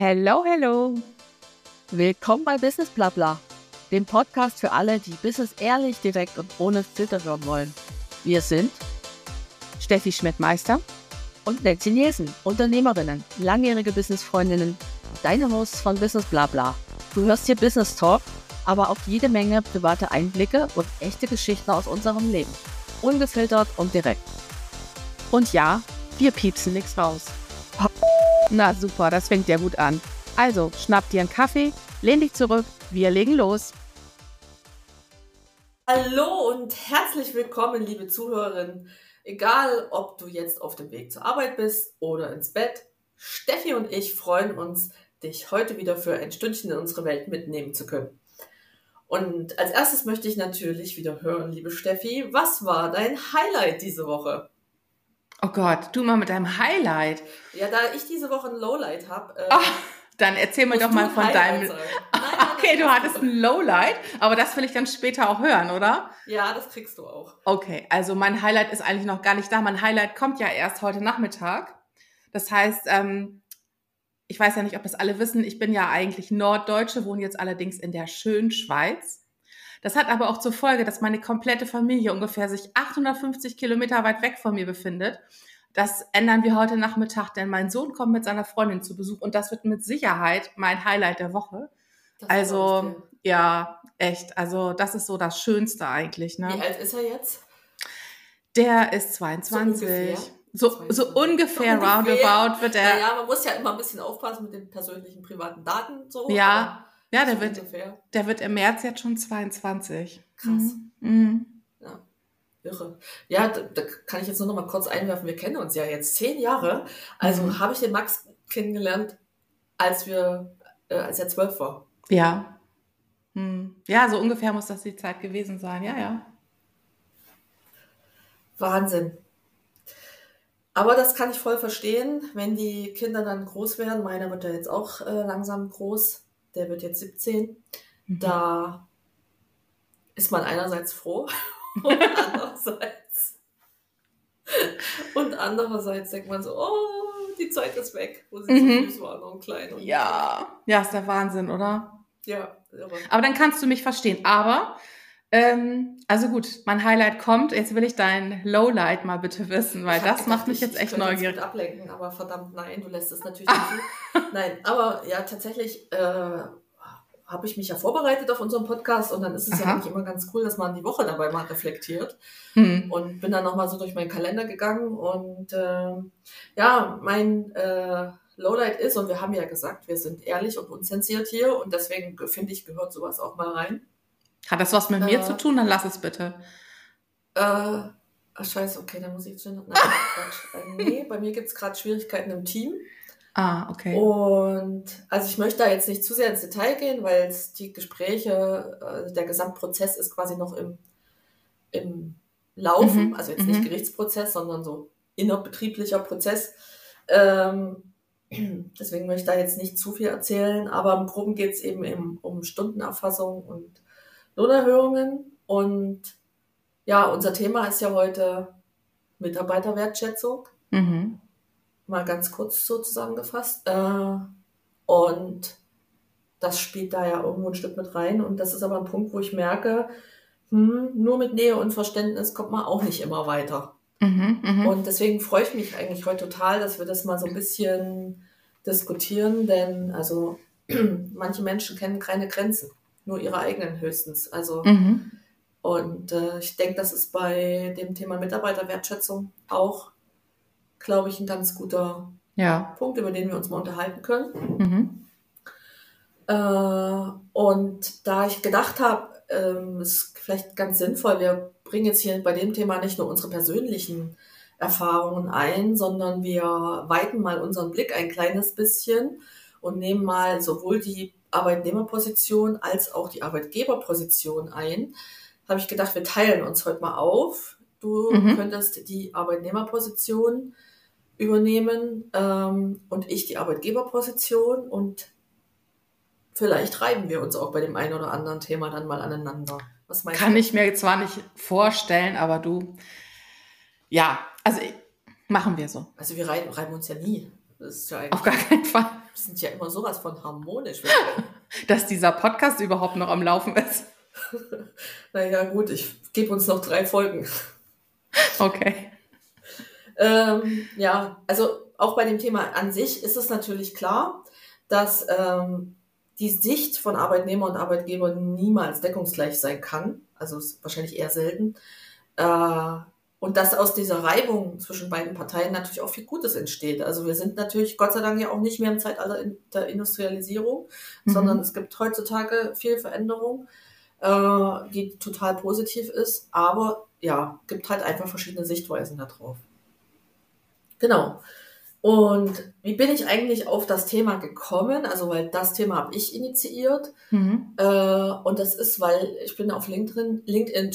Hello, hello. Willkommen bei Business Blabla, dem Podcast für alle, die Business ehrlich, direkt und ohne Filter hören wollen. Wir sind Steffi Schmidt-Meister und Nancy Nielsen, Unternehmerinnen, langjährige Businessfreundinnen, deine Hosts von Business Blabla. Du hörst hier Business Talk, aber auch jede Menge private Einblicke und echte Geschichten aus unserem Leben. Ungefiltert und direkt. Und ja, wir piepsen nichts raus. Na super, das fängt ja gut an. Also, schnapp dir einen Kaffee, lehn dich zurück, wir legen los. Hallo und herzlich willkommen, liebe Zuhörerinnen. Egal, ob du jetzt auf dem Weg zur Arbeit bist oder ins Bett, Steffi und ich freuen uns, dich heute wieder für ein Stündchen in unsere Welt mitnehmen zu können. Und als erstes möchte ich natürlich wieder hören, liebe Steffi, was war dein Highlight diese Woche? Oh Gott, du mal mit deinem Highlight. Ja, da ich diese Woche ein Lowlight habe. Dann erzähl mir doch mal von deinem... Okay, du hattest ein Lowlight, aber das will ich dann später auch hören, oder? Ja, das kriegst du auch. Okay, also mein Highlight ist eigentlich noch gar nicht da. Mein Highlight kommt ja erst heute Nachmittag. Das heißt, ich weiß ja nicht, ob das alle wissen, ich bin ja eigentlich Norddeutsche, wohne jetzt allerdings in der schönen Schweiz. Das hat aber auch zur Folge, dass meine komplette Familie ungefähr sich 850 Kilometer weit weg von mir befindet. Das ändern wir heute Nachmittag, denn mein Sohn kommt mit seiner Freundin zu Besuch und das wird mit Sicherheit mein Highlight der Woche. Also, ja, echt. Also, das ist so das Schönste eigentlich. Ne? Wie alt ist er jetzt? Der ist 22. So ungefähr roundabout wird er. Naja, man muss ja immer ein bisschen aufpassen mit den persönlichen, privaten Daten. So, ja, der wird im März jetzt schon 22. Krass. Mhm. Ja, irre. Ja, da kann ich jetzt nur noch mal kurz einwerfen. Wir kennen uns ja jetzt 10 Jahre. Also habe ich den Max kennengelernt, als er 12 war. Ja. Ja, so ungefähr muss das die Zeit gewesen sein. Ja. Wahnsinn. Aber das kann ich voll verstehen, wenn die Kinder dann groß werden. Meiner wird ja jetzt auch langsam groß. Der wird jetzt 17. Da ist man einerseits froh und andererseits denkt man so, oh, die Zeit ist weg, wo sie so süß waren und klein. Und ja, ist der Wahnsinn, oder? Ja, irre. Aber dann kannst du mich verstehen. Aber, also gut, mein Highlight kommt. Jetzt will ich dein Lowlight mal bitte wissen, weil das macht mich jetzt echt neugierig. Ich ablenken, aber verdammt, nein, du lässt es natürlich nicht zu. Nein, aber ja, tatsächlich habe ich mich ja vorbereitet auf unseren Podcast und dann ist es ja eigentlich immer ganz cool, dass man die Woche dabei mal reflektiert. Und bin dann nochmal so durch meinen Kalender gegangen und mein Lowlight ist, und wir haben ja gesagt, wir sind ehrlich und unzensiert hier und deswegen finde ich, gehört sowas auch mal rein. Hat das was mit mir zu tun? Dann lass es bitte. Scheiße, okay, dann muss ich jetzt schon... Nein, Quatsch. Nee, bei mir gibt es gerade Schwierigkeiten im Team. Okay. Und also ich möchte da jetzt nicht zu sehr ins Detail gehen, weil die Gespräche, der Gesamtprozess ist quasi noch im Laufen, also jetzt nicht Gerichtsprozess, sondern so innerbetrieblicher Prozess. Deswegen möchte ich da jetzt nicht zu viel erzählen, aber im Groben geht es eben um Stundenerfassung und Lohnerhöhungen. Und ja, unser Thema ist ja heute Mitarbeiterwertschätzung. Mal ganz kurz so zusammengefasst. Und das spielt da ja irgendwo ein Stück mit rein. Und das ist aber ein Punkt, wo ich merke, nur mit Nähe und Verständnis kommt man auch nicht immer weiter. Und deswegen freue ich mich eigentlich heute total, dass wir das mal so ein bisschen diskutieren, denn also manche Menschen kennen keine Grenzen, nur ihre eigenen höchstens. Also und ich denke, das ist bei dem Thema Mitarbeiterwertschätzung auch, glaube ich, ein ganz guter Punkt, über den wir uns mal unterhalten können. Und da ich gedacht habe, ist vielleicht ganz sinnvoll, wir bringen jetzt hier bei dem Thema nicht nur unsere persönlichen Erfahrungen ein, sondern wir weiten mal unseren Blick ein kleines bisschen und nehmen mal sowohl die Arbeitnehmerposition als auch die Arbeitgeberposition ein. Habe ich gedacht, wir teilen uns heute mal auf. Du könntest die Arbeitnehmerposition übernehmen und ich die Arbeitgeberposition und vielleicht reiben wir uns auch bei dem einen oder anderen Thema dann mal aneinander. Was meinst du? Kann ich mir zwar nicht vorstellen, aber machen wir so. Also wir reiben uns ja nie. Das ist ja auf gar keinen Fall. sind ja immer sowas von harmonisch. Dass dieser Podcast überhaupt noch am Laufen ist. Naja, gut, ich gebe uns noch 3 Folgen. Okay. Ja, also auch bei dem Thema an sich ist es natürlich klar, dass die Sicht von Arbeitnehmer und Arbeitgeber niemals deckungsgleich sein kann. Also ist wahrscheinlich eher selten. Und dass aus dieser Reibung zwischen beiden Parteien natürlich auch viel Gutes entsteht. Also wir sind natürlich Gott sei Dank ja auch nicht mehr im Zeitalter der Industrialisierung, sondern es gibt heutzutage viel Veränderung, die total positiv ist. Aber ja, gibt halt einfach verschiedene Sichtweisen darauf. Genau. Und wie bin ich eigentlich auf das Thema gekommen? Also, weil das Thema habe ich initiiert. Und das ist, weil ich bin auf LinkedIn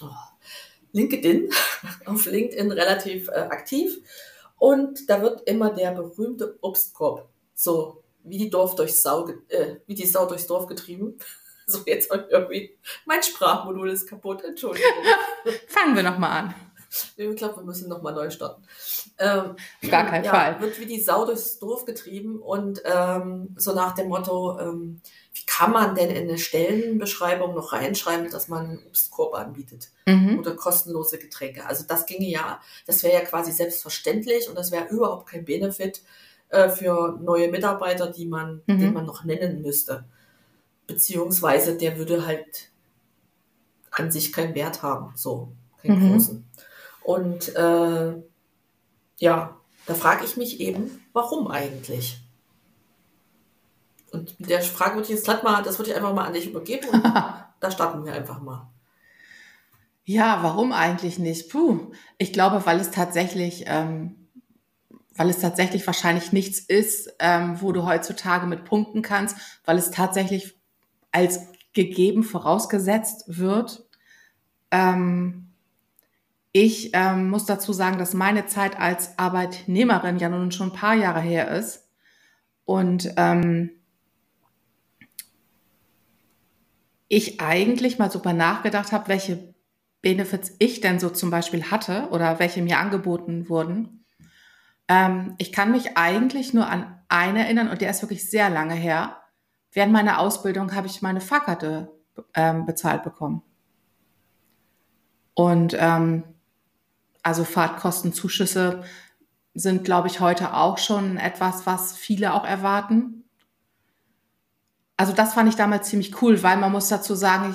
auf LinkedIn relativ aktiv. Und da wird immer der berühmte Obstkorb, so wie die Sau durchs Dorf getrieben. So, jetzt irgendwie, mein Sprachmodul ist kaputt, Entschuldigung. Fangen wir nochmal an. Ich glaube, wir müssen nochmal neu starten. Auf gar keinen Fall. Wird wie die Sau durchs Dorf getrieben und so nach dem Motto, wie kann man denn in eine Stellenbeschreibung noch reinschreiben, dass man einen Obstkorb anbietet oder kostenlose Getränke. Also das wäre ja quasi selbstverständlich und das wäre überhaupt kein Benefit für neue Mitarbeiter, den man noch nennen müsste. Beziehungsweise der würde halt an sich keinen Wert haben, so keinen großen. Und da frage ich mich eben, warum eigentlich? Und mit der Frage würde ich das würde ich einfach mal an dich übergeben und da starten wir einfach mal. Ja, warum eigentlich nicht? Ich glaube, weil es tatsächlich wahrscheinlich nichts ist, wo du heutzutage mit punkten kannst, weil es tatsächlich als gegeben vorausgesetzt wird. Ich muss dazu sagen, dass meine Zeit als Arbeitnehmerin ja nun schon ein paar Jahre her ist und ich eigentlich mal super nachgedacht habe, welche Benefits ich denn so zum Beispiel hatte oder welche mir angeboten wurden. Ich kann mich eigentlich nur an einen erinnern und der ist wirklich sehr lange her. Während meiner Ausbildung habe ich meine Fahrkarte bezahlt bekommen. Und also Fahrtkostenzuschüsse sind, glaube ich, heute auch schon etwas, was viele auch erwarten. Also das fand ich damals ziemlich cool, weil man muss dazu sagen,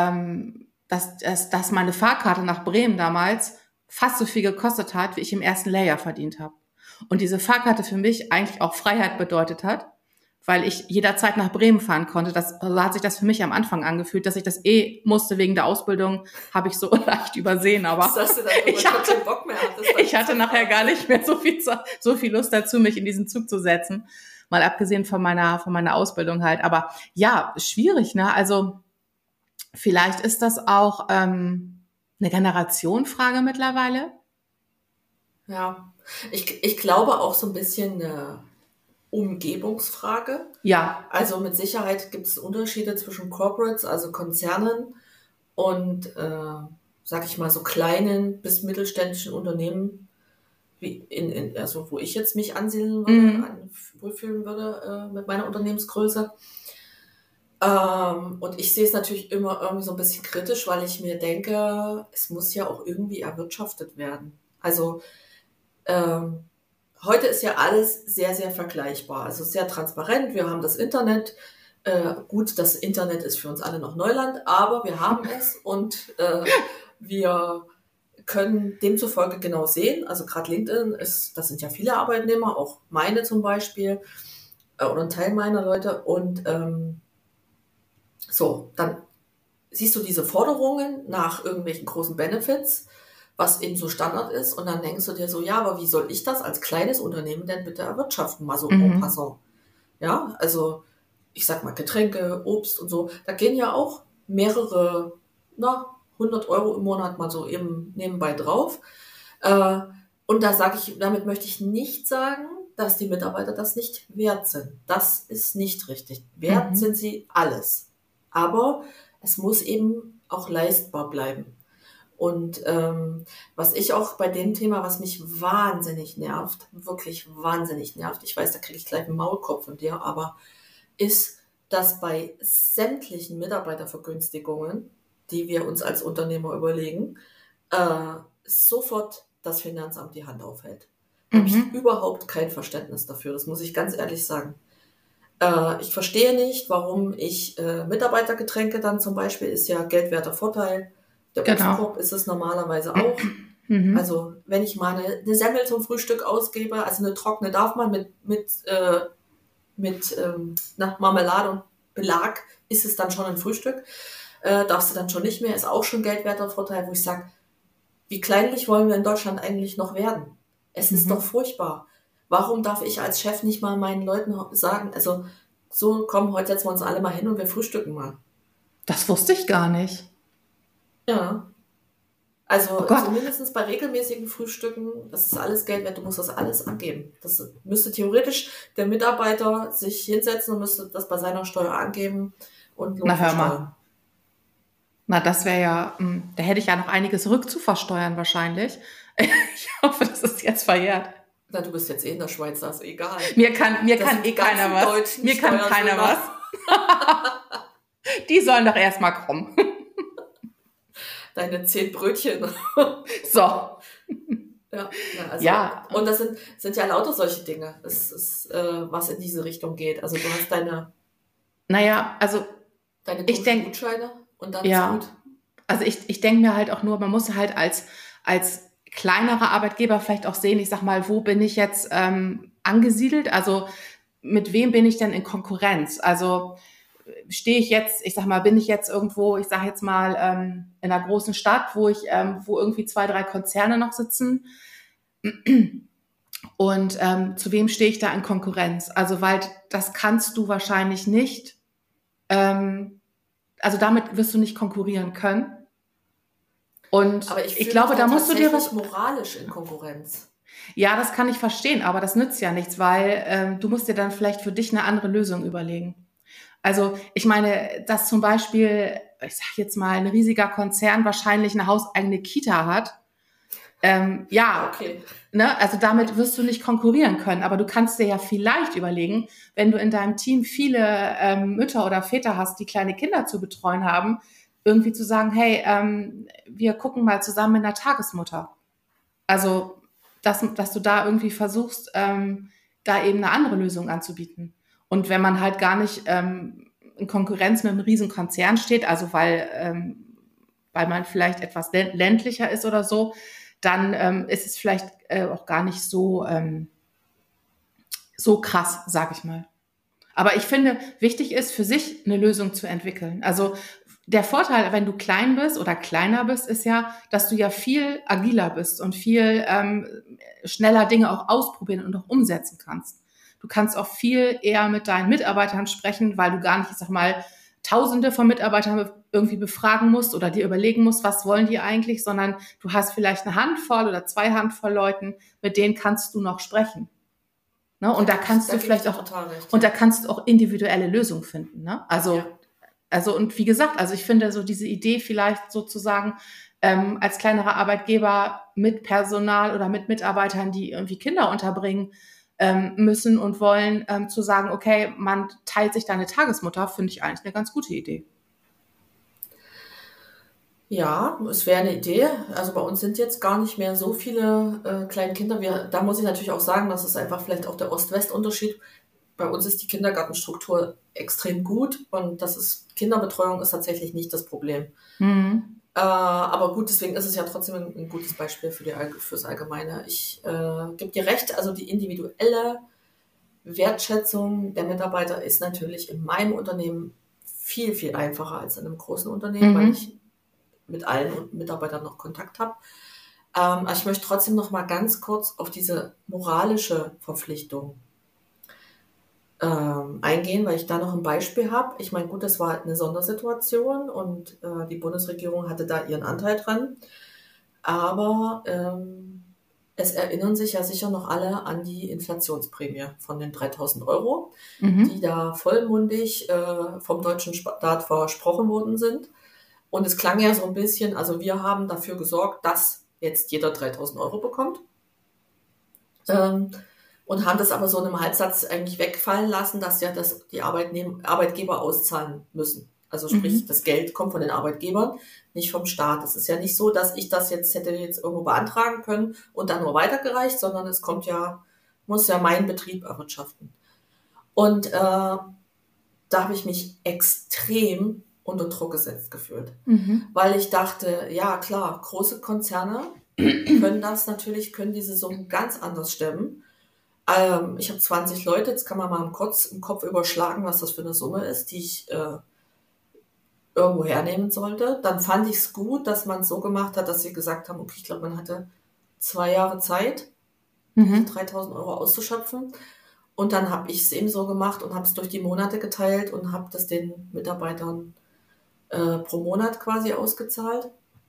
dass meine Fahrkarte nach Bremen damals fast so viel gekostet hat, wie ich im ersten Lehrjahr verdient habe. Und diese Fahrkarte für mich eigentlich auch Freiheit bedeutet hat, weil ich jederzeit nach Bremen fahren konnte. So hat sich das für mich am Anfang angefühlt, dass ich das musste wegen der Ausbildung, habe ich so leicht übersehen. Aber ich hatte nachher gar nicht mehr so viel Lust dazu, mich in diesen Zug zu setzen. Mal abgesehen von meiner Ausbildung halt. Aber ja, schwierig, ne? Also vielleicht ist das auch eine Generationenfrage mittlerweile. Ja, ich glaube auch so ein bisschen eine Umgebungsfrage. Ja. Also mit Sicherheit gibt es Unterschiede zwischen Corporates, also Konzernen und, sag ich mal, so kleinen bis mittelständischen Unternehmen, wie also wo ich jetzt mich ansiedeln würde, wohlfühlen würde mit meiner Unternehmensgröße. Und ich sehe es natürlich immer irgendwie so ein bisschen kritisch, weil ich mir denke, es muss ja auch irgendwie erwirtschaftet werden. Also heute ist ja alles sehr, sehr vergleichbar, also sehr transparent. Wir haben das Internet. Gut, das Internet ist für uns alle noch Neuland, aber wir haben es und wir können demzufolge genau sehen, also gerade LinkedIn das sind ja viele Arbeitnehmer, auch meine zum Beispiel oder ein Teil meiner Leute und dann siehst du diese Forderungen nach irgendwelchen großen Benefits, was eben so Standard ist und dann denkst du dir so, ja, aber wie soll ich das als kleines Unternehmen denn bitte erwirtschaften, mal so en passant. Ja, also ich sag mal Getränke, Obst und so, da gehen ja auch mehrere, 100 € im Monat mal so eben nebenbei drauf. Und damit möchte ich nicht sagen, dass die Mitarbeiter das nicht wert sind. Das ist nicht richtig. Wert sind sie alles. Aber es muss eben auch leistbar bleiben. Und was ich auch bei dem Thema, was mich wahnsinnig nervt, wirklich wahnsinnig nervt, ich weiß, da kriege ich gleich einen Maulkorb von dir, aber ist, dass bei sämtlichen Mitarbeitervergünstigungen, die wir uns als Unternehmer überlegen, sofort das Finanzamt die Hand aufhält. Da habe ich überhaupt kein Verständnis dafür, das muss ich ganz ehrlich sagen. Ich verstehe nicht, warum ich Mitarbeitergetränke dann zum Beispiel, ist ja geldwerter Vorteil. Der Obstkorb ist es normalerweise auch. Also wenn ich mal eine Semmel zum Frühstück ausgebe, also eine trockene darf man mit Marmelade und Belag, ist es dann schon ein Frühstück. Darfst du dann schon nicht mehr, ist auch schon geldwerter Vorteil, wo ich sage, wie kleinlich wollen wir in Deutschland eigentlich noch werden? Es ist doch furchtbar. Warum darf ich als Chef nicht mal meinen Leuten sagen, also so, komm, heute setzen wir uns alle mal hin und wir frühstücken mal. Das wusste ich gar nicht. Ja. Also zumindest bei regelmäßigen Frühstücken, das ist alles Geld wert, du musst das alles angeben. Das müsste theoretisch der Mitarbeiter sich hinsetzen und müsste das bei seiner Steuer angeben und Na, hör mal. Na, das wäre ja, da hätte ich ja noch einiges rückzuversteuern wahrscheinlich. Ich hoffe, das ist jetzt verjährt. Na, du bist jetzt in der Schweiz, das ist egal. Mir kann eh keiner was. Mir kann keiner was. Die sollen doch erstmal kommen. Deine 10 Brötchen. So. Ja. Und das sind ja lauter solche Dinge, was in diese Richtung geht. Also du hast deine Gutscheine und dann ist gut. Also ich denke mir halt auch nur, man muss halt als kleinerer Arbeitgeber vielleicht auch sehen, ich sag mal, wo bin ich jetzt angesiedelt? Also mit wem bin ich denn in Konkurrenz? Also stehe ich jetzt, ich sag mal, bin ich jetzt irgendwo, ich sage jetzt mal, in einer großen Stadt, wo irgendwie 2, 3 Konzerne noch sitzen? Und zu wem stehe ich da in Konkurrenz? Also, weil das kannst du wahrscheinlich nicht, also damit wirst du nicht konkurrieren können. Und aber ich glaube, da musst du dir was moralisch in Konkurrenz. Ja, das kann ich verstehen, aber das nützt ja nichts, weil du musst dir dann vielleicht für dich eine andere Lösung überlegen. Also ich meine, dass zum Beispiel, ich sag jetzt mal, ein riesiger Konzern wahrscheinlich eine hauseigene Kita hat, okay. Ne, also damit wirst du nicht konkurrieren können, aber du kannst dir ja vielleicht überlegen, wenn du in deinem Team viele Mütter oder Väter hast, die kleine Kinder zu betreuen haben, irgendwie zu sagen, hey, wir gucken mal zusammen mit einer Tagesmutter. Also, dass du da irgendwie versuchst, da eben eine andere Lösung anzubieten. Und wenn man halt gar nicht in Konkurrenz mit einem riesen Konzern steht, also weil man vielleicht etwas ländlicher ist oder so, dann ist es vielleicht auch gar nicht so krass, sag ich mal. Aber ich finde, wichtig ist, für sich eine Lösung zu entwickeln. Also der Vorteil, wenn du klein bist oder kleiner bist, ist ja, dass du ja viel agiler bist und viel schneller Dinge auch ausprobieren und auch umsetzen kannst. Du kannst auch viel eher mit deinen Mitarbeitern sprechen, weil du gar nicht, ich sag mal, Tausende von Mitarbeitern irgendwie befragen musst oder dir überlegen musst, was wollen die eigentlich, sondern du hast vielleicht eine Handvoll oder 2 Handvoll Leuten, mit denen kannst du noch sprechen. Ne? Und da kannst du vielleicht auch, und da kannst du auch individuelle Lösungen finden. Ne? Also und wie gesagt, also ich finde so diese Idee vielleicht sozusagen als kleinerer Arbeitgeber mit Personal oder mit Mitarbeitern, die irgendwie Kinder unterbringen müssen und wollen, zu sagen, okay, man teilt sich da eine Tagesmutter, finde ich eigentlich eine ganz gute Idee. Ja, es wäre eine Idee. Also bei uns sind jetzt gar nicht mehr so viele kleine Kinder. Da muss ich natürlich auch sagen, das ist einfach vielleicht auch der Ost-West-Unterschied. Bei uns ist die Kindergartenstruktur extrem gut und Kinderbetreuung ist tatsächlich nicht das Problem. Aber gut, deswegen ist es ja trotzdem ein gutes Beispiel fürs Allgemeine. Ich gebe dir recht, also die individuelle Wertschätzung der Mitarbeiter ist natürlich in meinem Unternehmen viel, viel einfacher als in einem großen Unternehmen, weil ich mit allen Mitarbeitern noch Kontakt habe. Aber ich möchte trotzdem noch mal ganz kurz auf diese moralische Verpflichtung eingehen, weil ich da noch ein Beispiel habe. Ich meine, gut, das war eine Sondersituation und die Bundesregierung hatte da ihren Anteil dran. Aber es erinnern sich ja sicher noch alle an die Inflationsprämie von den 3.000 €, die da vollmundig vom deutschen Staat versprochen worden sind. Und es klang ja so ein bisschen, also wir haben dafür gesorgt, dass jetzt jeder 3.000 Euro bekommt. Und haben das aber so in einem Halbsatz eigentlich wegfallen lassen, dass ja das die Arbeitgeber auszahlen müssen. Also sprich, das Geld kommt von den Arbeitgebern, nicht vom Staat. Es ist ja nicht so, dass ich das hätte irgendwo beantragen können und dann nur weitergereicht, sondern es muss ja mein Betrieb erwirtschaften. Und da habe ich mich extrem unter Druck gesetzt gefühlt, weil ich dachte, ja klar, große Konzerne können diese Summen ganz anders stemmen. Ich habe 20 Leute, jetzt kann man mal im Kopf überschlagen, was das für eine Summe ist, die ich irgendwo hernehmen sollte. Dann fand ich es gut, dass man es so gemacht hat, dass sie gesagt haben, okay, ich glaube, man hatte 2 Jahre Zeit, 3.000 Euro auszuschöpfen. Und dann habe ich es eben so gemacht und habe es durch die Monate geteilt und habe das den Mitarbeitern pro Monat quasi ausgezahlt,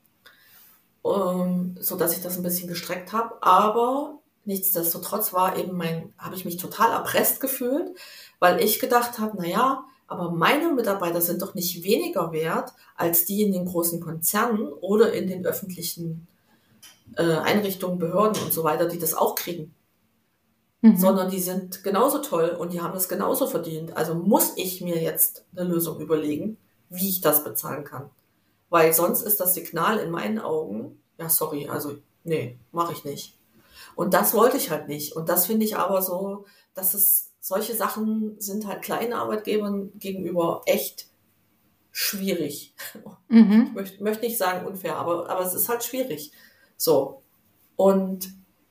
so dass ich das ein bisschen gestreckt habe. Aber nichtsdestotrotz habe ich mich total erpresst gefühlt, weil ich gedacht habe, naja, aber meine Mitarbeiter sind doch nicht weniger wert als die in den großen Konzernen oder in den öffentlichen Einrichtungen, Behörden und so weiter, die das auch kriegen. Sondern die sind genauso toll und die haben das genauso verdient. Also muss ich mir jetzt eine Lösung überlegen, wie ich das bezahlen kann. Weil sonst ist das Signal in meinen Augen, ja sorry, also nee, mache ich nicht. Und das wollte ich halt nicht. Und das finde ich aber so, solche Sachen sind halt kleinen Arbeitgebern gegenüber echt schwierig. Ich möchte nicht sagen unfair, aber es ist halt schwierig. So. Und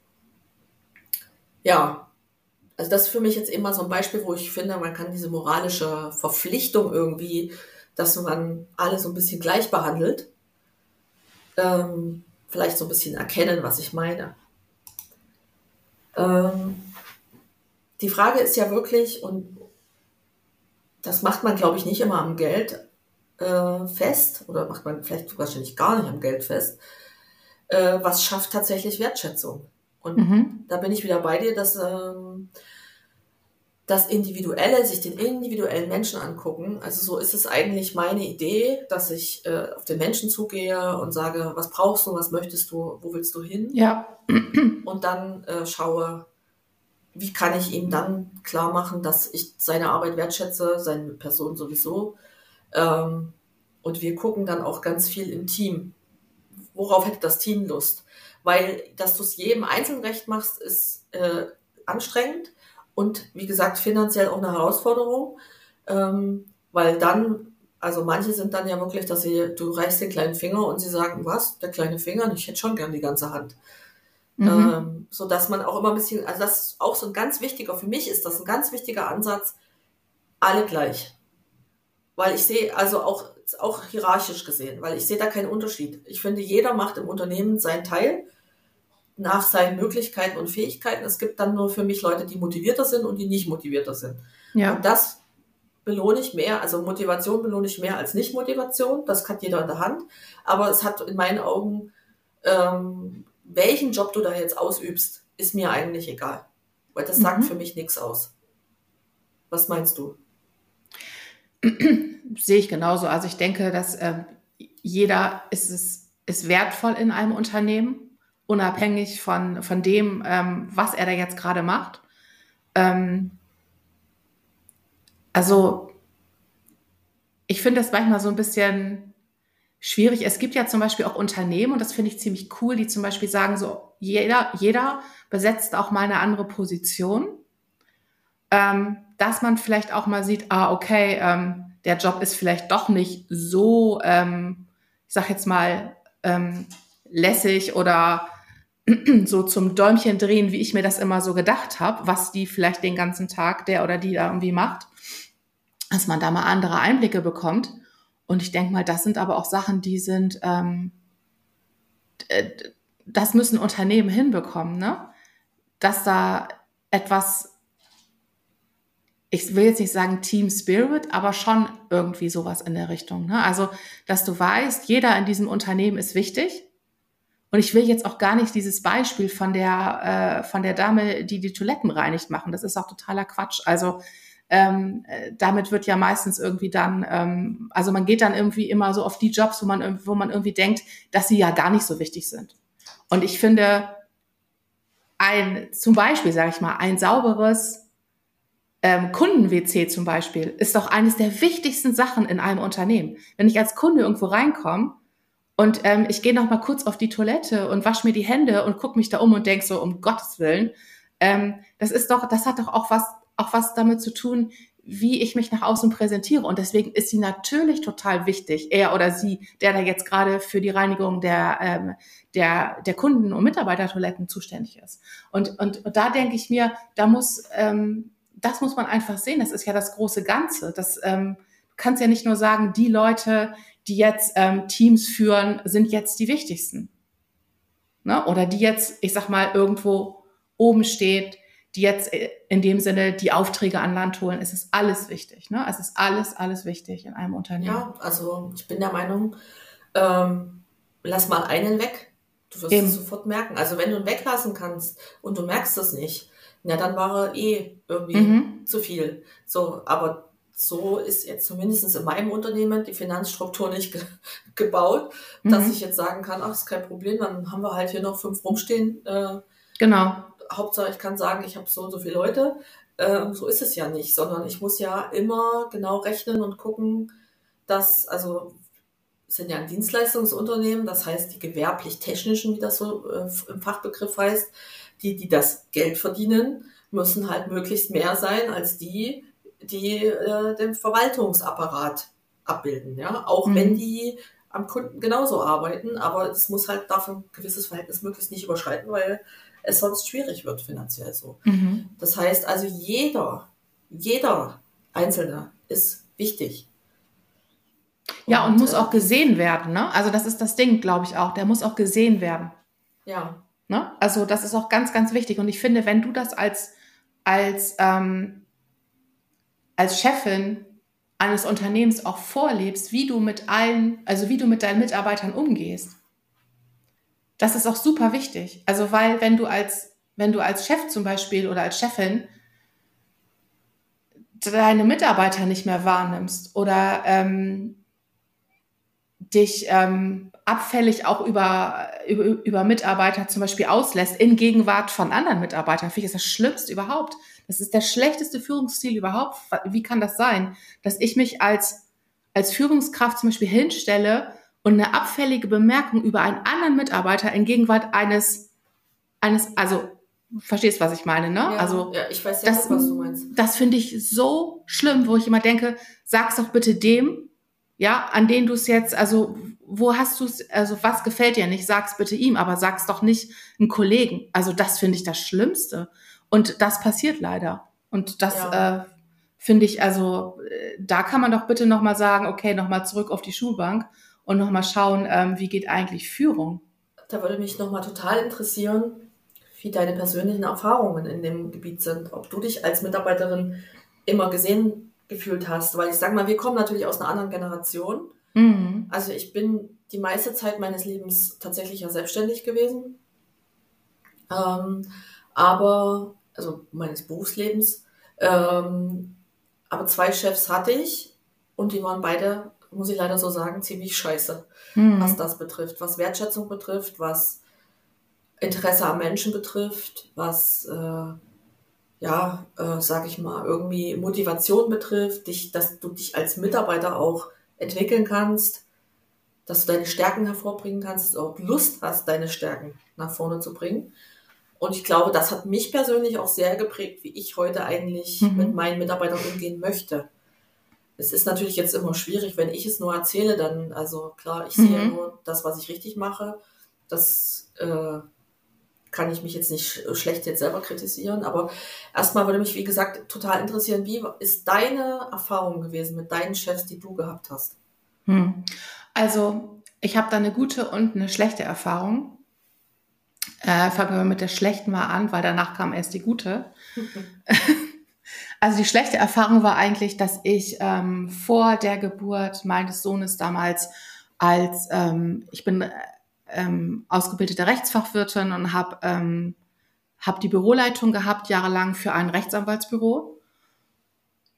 ja, also das ist für mich jetzt immer so ein Beispiel, wo ich finde, man kann diese moralische Verpflichtung irgendwie, dass man alle so ein bisschen gleich behandelt, vielleicht so ein bisschen erkennen, was ich meine. Die Frage ist ja wirklich, und das macht man, glaube ich, nicht immer am Geld fest, oder macht man vielleicht wahrscheinlich gar nicht am Geld fest, was schafft tatsächlich Wertschätzung? Und da bin ich wieder bei dir, dass sich den individuellen Menschen angucken. Also so ist es eigentlich meine Idee, dass ich auf den Menschen zugehe und sage, was brauchst du, was möchtest du, wo willst du hin? Ja. Und dann schaue, wie kann ich ihm dann klar machen, dass ich seine Arbeit wertschätze, seine Person sowieso. Und wir gucken dann auch ganz viel im Team. Worauf hätte das Team Lust? Weil, dass du es jedem einzeln recht machst, ist anstrengend und wie gesagt finanziell auch eine Herausforderung, weil dann, also manche sind dann ja wirklich, du reichst den kleinen Finger und sie sagen, was, der kleine Finger? Ich hätte schon gern die ganze Hand. So dass man auch immer ein bisschen, also das ist auch so für mich ist das ein ganz wichtiger Ansatz, alle gleich. Weil ich sehe, also auch hierarchisch gesehen, weil ich sehe da keinen Unterschied. Ich finde, jeder macht im Unternehmen seinen Teil nach seinen Möglichkeiten und Fähigkeiten. Es gibt dann nur für mich Leute, die motivierter sind und die nicht motivierter sind. Ja. Und das belohne ich mehr, also Motivation belohne ich mehr als Nicht-Motivation. Das hat jeder in der Hand. Aber es hat in meinen Augen, welchen Job du da jetzt ausübst, ist mir eigentlich egal. Weil das sagt für mich nichts aus. Was meinst du? Sehe ich genauso. Also ich denke, dass jeder ist wertvoll in einem Unternehmen, unabhängig von dem, was er da jetzt gerade macht. Also ich finde das manchmal so ein bisschen schwierig. Es gibt ja zum Beispiel auch Unternehmen, und das finde ich ziemlich cool, die zum Beispiel sagen, so jeder besetzt auch mal eine andere Position, dass man vielleicht auch mal sieht, okay, der Job ist vielleicht doch nicht so, ich sag jetzt mal, lässig oder so zum Däumchen drehen, wie ich mir das immer so gedacht habe, was die vielleicht den ganzen Tag, der oder die da irgendwie macht, dass man da mal andere Einblicke bekommt. Und ich denke mal, das sind aber auch Sachen, die sind, das müssen Unternehmen hinbekommen, ne? Dass da etwas, ich will jetzt nicht sagen Team Spirit, aber schon irgendwie sowas in der Richtung, ne? Also, dass du weißt, jeder in diesem Unternehmen ist wichtig. Und ich will jetzt auch gar nicht dieses Beispiel von der Dame, die Toiletten reinigt, machen. Das ist auch totaler Quatsch. Also damit wird ja meistens irgendwie dann, also man geht dann irgendwie immer so auf die Jobs, wo man irgendwie denkt, dass sie ja gar nicht so wichtig sind. Und ich finde, zum Beispiel, sage ich mal, ein sauberes Kunden-WC zum Beispiel ist doch eines der wichtigsten Sachen in einem Unternehmen. Wenn ich als Kunde irgendwo reinkomme und ich gehe noch mal kurz auf die Toilette und wasche mir die Hände und gucke mich da um und denke so, um Gottes Willen, das hat doch auch was damit zu tun, wie ich mich nach außen präsentiere. Und deswegen ist sie natürlich total wichtig, er oder sie, der da jetzt gerade für die Reinigung der Kunden- und Mitarbeitertoiletten zuständig ist. Und da denke ich mir, das muss man einfach sehen. Das ist ja das große Ganze. Du kannst ja nicht nur sagen, die Leute, die jetzt Teams führen, sind jetzt die wichtigsten. Ne? Oder die jetzt, ich sag mal, irgendwo oben steht, die jetzt in dem Sinne die Aufträge an Land holen. Es ist alles wichtig. Ne? Es ist alles wichtig in einem Unternehmen. Ja, also ich bin der Meinung, lass mal einen weg. Du wirst es sofort merken. Also wenn du ihn weglassen kannst und du merkst es nicht, na dann war er irgendwie zu viel. So, aber so ist jetzt zumindest in meinem Unternehmen die Finanzstruktur nicht gebaut, dass ich jetzt sagen kann, ach, ist kein Problem, dann haben wir halt hier noch 5 rumstehen. Genau. Hauptsache, ich kann sagen, ich habe so und so viele Leute. So ist es ja nicht, sondern ich muss ja immer genau rechnen und gucken, dass, also sind ja ein Dienstleistungsunternehmen, das heißt die gewerblich-technischen, wie das so im Fachbegriff heißt, die das Geld verdienen, müssen halt möglichst mehr sein als die den Verwaltungsapparat abbilden. Ja? Auch wenn die am Kunden genauso arbeiten, aber es muss halt davon ein gewisses Verhältnis möglichst nicht überschreiten, weil es sonst schwierig wird finanziell so. Das heißt also, jeder Einzelne ist wichtig. Ja, und muss auch gesehen werden, ne? Also das ist das Ding, glaube ich auch. Der muss auch gesehen werden. Ja. Ne? Also das ist auch ganz, ganz wichtig. Und ich finde, wenn du das als Chefin eines Unternehmens auch vorlebst, wie du mit deinen Mitarbeitern umgehst, das ist auch super wichtig. Also weil wenn du als Chef zum Beispiel oder als Chefin deine Mitarbeiter nicht mehr wahrnimmst oder dich abfällig auch über Mitarbeiter zum Beispiel auslässt, in Gegenwart von anderen Mitarbeitern, finde ich das Schlimmste überhaupt. Das ist der schlechteste Führungsstil überhaupt. Wie kann das sein, dass ich mich als Führungskraft zum Beispiel hinstelle und eine abfällige Bemerkung über einen anderen Mitarbeiter in Gegenwart eines, also, verstehst, was ich meine, ne? Ja, also, ja, ich weiß ja, was du meinst. Das finde ich so schlimm, wo ich immer denke, sag's doch bitte dem, ja, an den du es jetzt, also, wo hast du es, also, was gefällt dir nicht, sag's bitte ihm, aber sag's doch nicht einem Kollegen. Also, das finde ich das Schlimmste. Und das passiert leider. Und das, finde ich, also, da kann man doch bitte nochmal sagen, okay, nochmal zurück auf die Schulbank und nochmal schauen, wie geht eigentlich Führung? Da würde mich nochmal total interessieren, wie deine persönlichen Erfahrungen in dem Gebiet sind. Ob du dich als Mitarbeiterin immer gesehen gefühlt hast. Weil ich sage mal, wir kommen natürlich aus einer anderen Generation. Also ich bin die meiste Zeit meines Lebens tatsächlich ja selbstständig gewesen. Aber, also meines Berufslebens. Aber 2 Chefs hatte ich und die waren beide, muss ich leider so sagen, ziemlich scheiße, was das betrifft, was Wertschätzung betrifft, was Interesse am Menschen betrifft, was, sag ich mal, irgendwie Motivation betrifft, dass du dich als Mitarbeiter auch entwickeln kannst, dass du deine Stärken hervorbringen kannst, dass du auch Lust hast, deine Stärken nach vorne zu bringen. Und ich glaube, das hat mich persönlich auch sehr geprägt, wie ich heute eigentlich mit meinen Mitarbeitern umgehen möchte. Es ist natürlich jetzt immer schwierig, wenn ich es nur erzähle, dann, also klar, ich sehe nur das, was ich richtig mache. Das kann ich mich jetzt nicht schlecht jetzt selber kritisieren, aber erstmal würde mich, wie gesagt, total interessieren, wie ist deine Erfahrung gewesen mit deinen Chefs, die du gehabt hast? Also, ich habe da eine gute und eine schlechte Erfahrung. Fangen wir mit der schlechten mal an, weil danach kam erst die gute. Also die schlechte Erfahrung war eigentlich, dass ich vor der Geburt meines Sohnes damals ich bin ausgebildete Rechtsfachwirtin und habe die Büroleitung gehabt, jahrelang für ein Rechtsanwaltsbüro.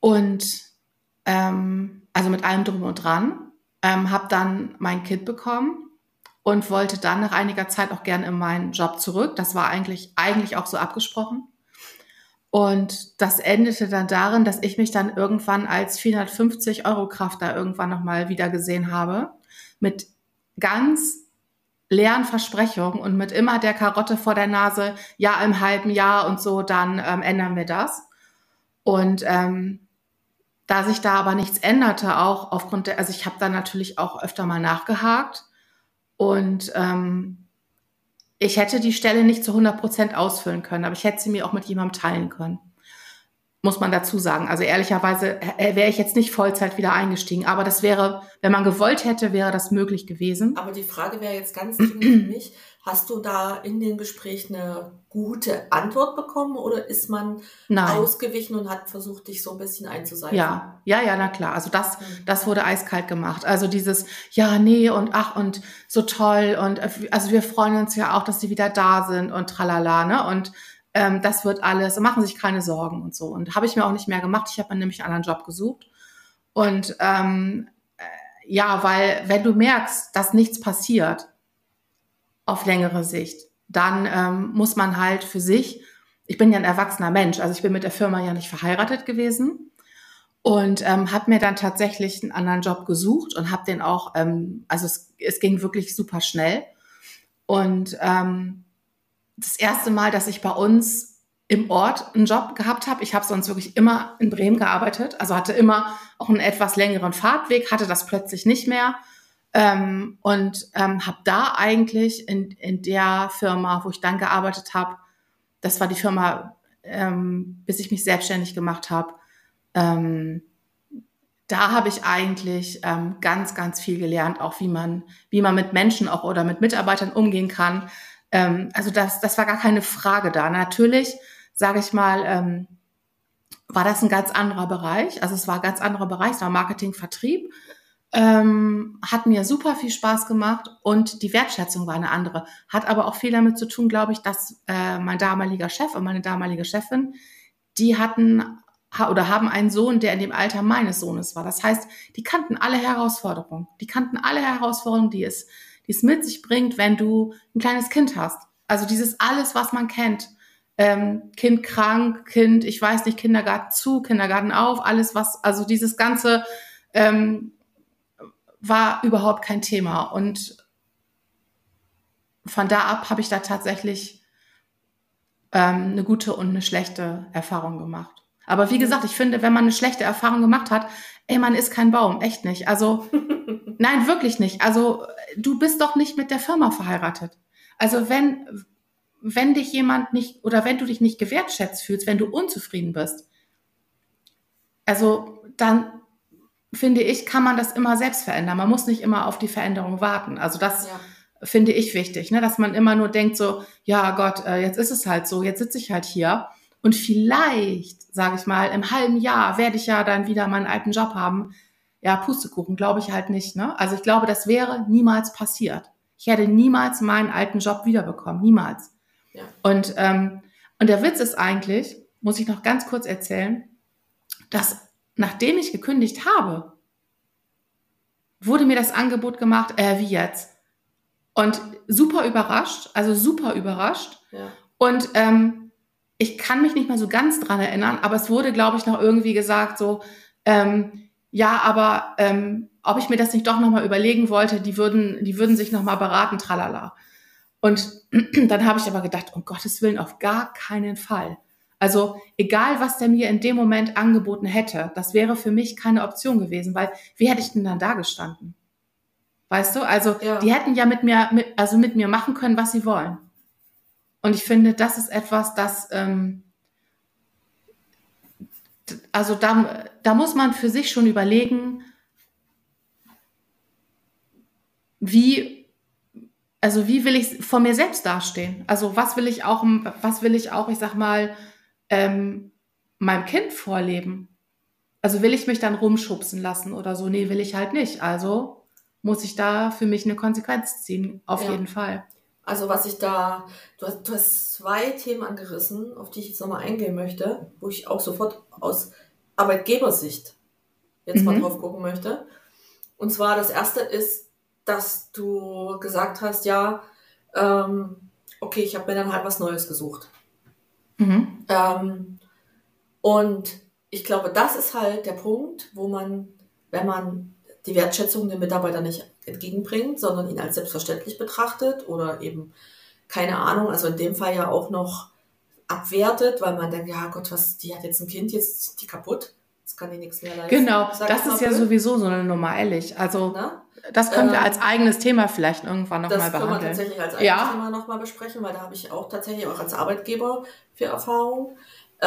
Und also mit allem drum und dran, habe dann mein Kind bekommen und wollte dann nach einiger Zeit auch gerne in meinen Job zurück. Das war eigentlich auch so abgesprochen. Und das endete dann darin, dass ich mich dann irgendwann als 450-Euro-Kraft da irgendwann nochmal wieder gesehen habe, mit ganz leeren Versprechungen und mit immer der Karotte vor der Nase, ja, im halben Jahr und so, dann ändern wir das. Und da sich da aber nichts änderte, auch aufgrund also ich habe dann natürlich auch öfter mal nachgehakt und ich hätte die Stelle nicht zu 100% ausfüllen können, aber ich hätte sie mir auch mit jemandem teilen können. Muss man dazu sagen. Also ehrlicherweise wäre ich jetzt nicht Vollzeit wieder eingestiegen, aber das wäre, wenn man gewollt hätte, wäre das möglich gewesen. Aber die Frage wäre jetzt ganz dringend für mich, hast du da in dem Gespräch eine gute Antwort bekommen oder ist man ausgewichen und hat versucht, dich so ein bisschen einzuseifen? Ja, na klar. Also das wurde eiskalt gemacht. Also dieses, ja, nee und ach und so toll und also wir freuen uns ja auch, dass sie wieder da sind und tralala, ne? Und das wird alles, machen sich keine Sorgen und so. Und habe ich mir auch nicht mehr gemacht. Ich habe mir nämlich einen anderen Job gesucht. Und ja, weil wenn du merkst, dass nichts passiert auf längere Sicht, dann muss man halt für sich, ich bin ja ein erwachsener Mensch, also ich bin mit der Firma ja nicht verheiratet gewesen und habe mir dann tatsächlich einen anderen Job gesucht und habe den auch, also es ging wirklich super schnell. Und das erste Mal, dass ich bei uns im Ort einen Job gehabt habe, ich habe sonst wirklich immer in Bremen gearbeitet, also hatte immer auch einen etwas längeren Fahrtweg, hatte das plötzlich nicht mehr und habe da eigentlich in der Firma, wo ich dann gearbeitet habe, das war die Firma, bis ich mich selbstständig gemacht habe, da habe ich eigentlich ganz, ganz viel gelernt, auch wie man mit Menschen auch oder mit Mitarbeitern umgehen kann. Also das war gar keine Frage da. Natürlich, sage ich mal, war das ein ganz anderer Bereich. Also es war ein ganz anderer Bereich, es war Marketing, Vertrieb. Hat mir super viel Spaß gemacht und die Wertschätzung war eine andere. Hat aber auch viel damit zu tun, glaube ich, dass mein damaliger Chef und meine damalige Chefin, die haben einen Sohn, der in dem Alter meines Sohnes war. Das heißt, die kannten alle Herausforderungen. Die es mit sich bringt, wenn du ein kleines Kind hast. Also dieses alles, was man kennt. Kind krank, Kind, ich weiß nicht, Kindergarten zu, Kindergarten auf, alles was, also dieses Ganze war überhaupt kein Thema. Und von da ab habe ich da tatsächlich eine gute und eine schlechte Erfahrung gemacht. Aber wie gesagt, ich finde, wenn man eine schlechte Erfahrung gemacht hat, man ist kein Baum, echt nicht. Also nein, wirklich nicht. Also du bist doch nicht mit der Firma verheiratet. Also wenn dich jemand nicht oder wenn du dich nicht gewertschätzt fühlst, wenn du unzufrieden bist, also dann finde ich, kann man das immer selbst verändern. Man muss nicht immer auf die Veränderung warten. Also das finde ich wichtig, ne? Dass man immer nur denkt so, ja Gott, jetzt ist es halt so, jetzt sitze ich halt hier und vielleicht, sage ich mal, im halben Jahr werde ich ja dann wieder meinen alten Job haben. Ja, Pustekuchen, glaube ich halt nicht, ne? Also ich glaube, das wäre niemals passiert. Ich hätte niemals meinen alten Job wiederbekommen, niemals. Ja. Und der Witz ist eigentlich, muss ich noch ganz kurz erzählen, dass nachdem ich gekündigt habe, wurde mir das Angebot gemacht, wie jetzt? Und super überrascht. Ja. Und ich kann mich nicht mehr so ganz dran erinnern, aber es wurde, glaube ich, noch irgendwie gesagt so, ja, aber ob ich mir das nicht doch nochmal überlegen wollte, die würden sich nochmal beraten, tralala. Und dann habe ich aber gedacht, um Gottes Willen, auf gar keinen Fall. Also egal, was der mir in dem Moment angeboten hätte, das wäre für mich keine Option gewesen, weil wie hätte ich denn dann da gestanden? Weißt du? Also die hätten ja mit mir machen können, was sie wollen. Und ich finde, das ist etwas, das also da muss man für sich schon überlegen, wie will ich vor mir selbst dastehen? Also was will ich auch, ich sag mal, meinem Kind vorleben? Also will ich mich dann rumschubsen lassen oder so? Nee, will ich halt nicht. Also muss ich da für mich eine Konsequenz ziehen, auf jeden Fall. Also du hast 2 Themen angerissen, auf die ich jetzt nochmal eingehen möchte, wo ich auch sofort aus Arbeitgebersicht jetzt mal drauf gucken möchte. Und zwar das erste ist, dass du gesagt hast, ja, okay, ich habe mir dann halt was Neues gesucht. Und ich glaube, das ist halt der Punkt, wo man, wenn man die Wertschätzung dem Mitarbeiter nicht entgegenbringt, sondern ihn als selbstverständlich betrachtet oder eben, keine Ahnung, also in dem Fall ja auch noch abwertet, weil man denkt, ja Gott, die hat jetzt ein Kind, jetzt ist die kaputt, jetzt kann die nichts mehr leisten. Genau, das ist ja sowieso so eine Nummer, ehrlich. Also das können wir als eigenes Thema vielleicht irgendwann nochmal behandeln. Das können wir tatsächlich als eigenes Thema nochmal besprechen, weil da habe ich auch tatsächlich auch als Arbeitgeber viel Erfahrung.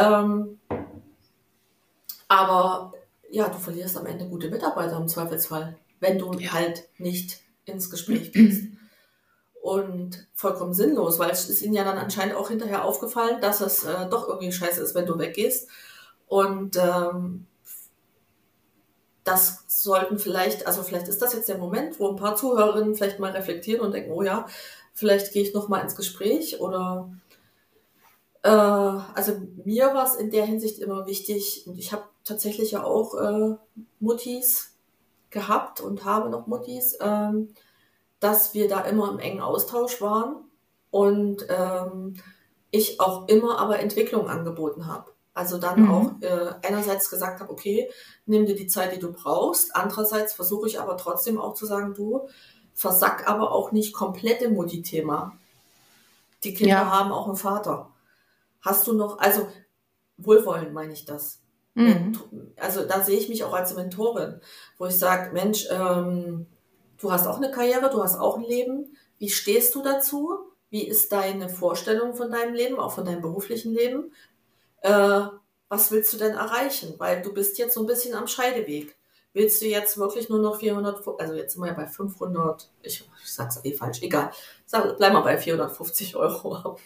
Aber ja, du verlierst am Ende gute Mitarbeiter im Zweifelsfall, wenn du halt nicht ins Gespräch gehst. Und vollkommen sinnlos, weil es ist ihnen ja dann anscheinend auch hinterher aufgefallen, dass es doch irgendwie scheiße ist, wenn du weggehst. Und das sollten vielleicht ist das jetzt der Moment, wo ein paar Zuhörerinnen vielleicht mal reflektieren und denken, oh ja, vielleicht gehe ich nochmal ins Gespräch oder also mir war es in der Hinsicht immer wichtig und ich habe tatsächlich ja auch Muttis gehabt und habe noch Muttis, dass wir da immer im engen Austausch waren und ich auch immer aber Entwicklung angeboten habe. Also dann auch einerseits gesagt habe, okay, nimm dir die Zeit, die du brauchst. Andererseits versuche ich aber trotzdem auch zu sagen, du versack aber auch nicht komplett im Mutti-Thema. Die Kinder haben auch einen Vater. Hast du noch, also wohlwollend meine ich das. Also da sehe ich mich auch als Mentorin, wo ich sage, Mensch, du hast auch eine Karriere, du hast auch ein Leben. Wie stehst du dazu? Wie ist deine Vorstellung von deinem Leben, auch von deinem beruflichen Leben? Was willst du denn erreichen? Weil du bist jetzt so ein bisschen am Scheideweg. Willst du jetzt wirklich nur noch 400, also jetzt sind wir ja bei 500, ich sag's falsch, egal. Bleib mal bei 450 Euro.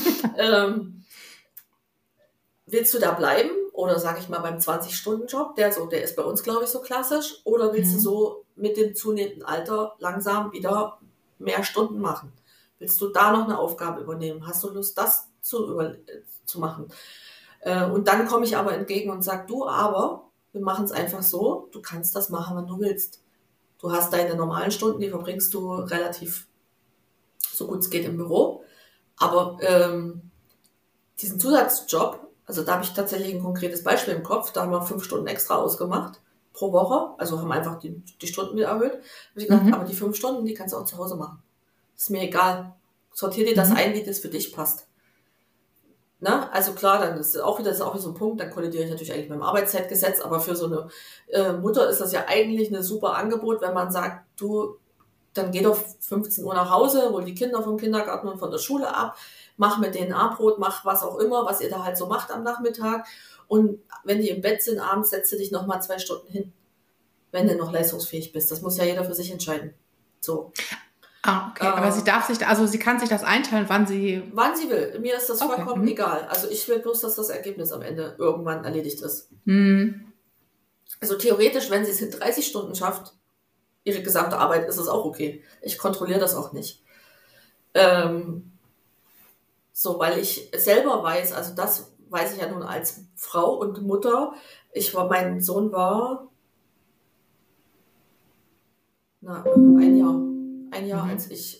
Willst du da bleiben? Oder sage ich mal beim 20-Stunden-Job, der ist bei uns, glaube ich, so klassisch. Oder willst du so mit dem zunehmenden Alter langsam wieder mehr Stunden machen? Willst du da noch eine Aufgabe übernehmen? Hast du Lust, das zu machen? Und dann komme ich aber entgegen und sage, aber wir machen es einfach so, du kannst das machen, wann du willst. Du hast deine normalen Stunden, die verbringst du relativ so gut es geht im Büro. Aber diesen Zusatzjob, also da habe ich tatsächlich ein konkretes Beispiel im Kopf, da haben wir 5 Stunden extra ausgemacht pro Woche, also haben einfach die Stunden wieder erhöht. Da habe ich gesagt, aber die 5 Stunden, die kannst du auch zu Hause machen. Ist mir egal. Sortier dir das ein, wie das für dich passt. Na, also klar, dann ist auch wieder so ein Punkt, dann kollidiere ich natürlich eigentlich mit dem Arbeitszeitgesetz, aber für so eine Mutter ist das ja eigentlich ein super Angebot, wenn man sagt, du, dann geh doch 15 Uhr nach Hause, hol die Kinder vom Kindergarten und von der Schule ab, mach mit denen Abendbrot, mach was auch immer, was ihr da halt so macht am Nachmittag und wenn die im Bett sind, abends setzt du dich nochmal 2 Stunden hin, wenn du noch leistungsfähig bist. Das muss ja jeder für sich entscheiden. So. Okay, aber sie kann sich das einteilen, wann sie will. Mir ist das vollkommen egal. Also ich will bloß, dass das Ergebnis am Ende irgendwann erledigt ist. Also theoretisch, wenn sie es in 30 Stunden schafft, ihre gesamte Arbeit, ist es auch okay. Ich kontrolliere das auch nicht. Weil ich selber weiß, also das weiß ich ja nun als Frau und Mutter, mein Sohn war ein Jahr, als ich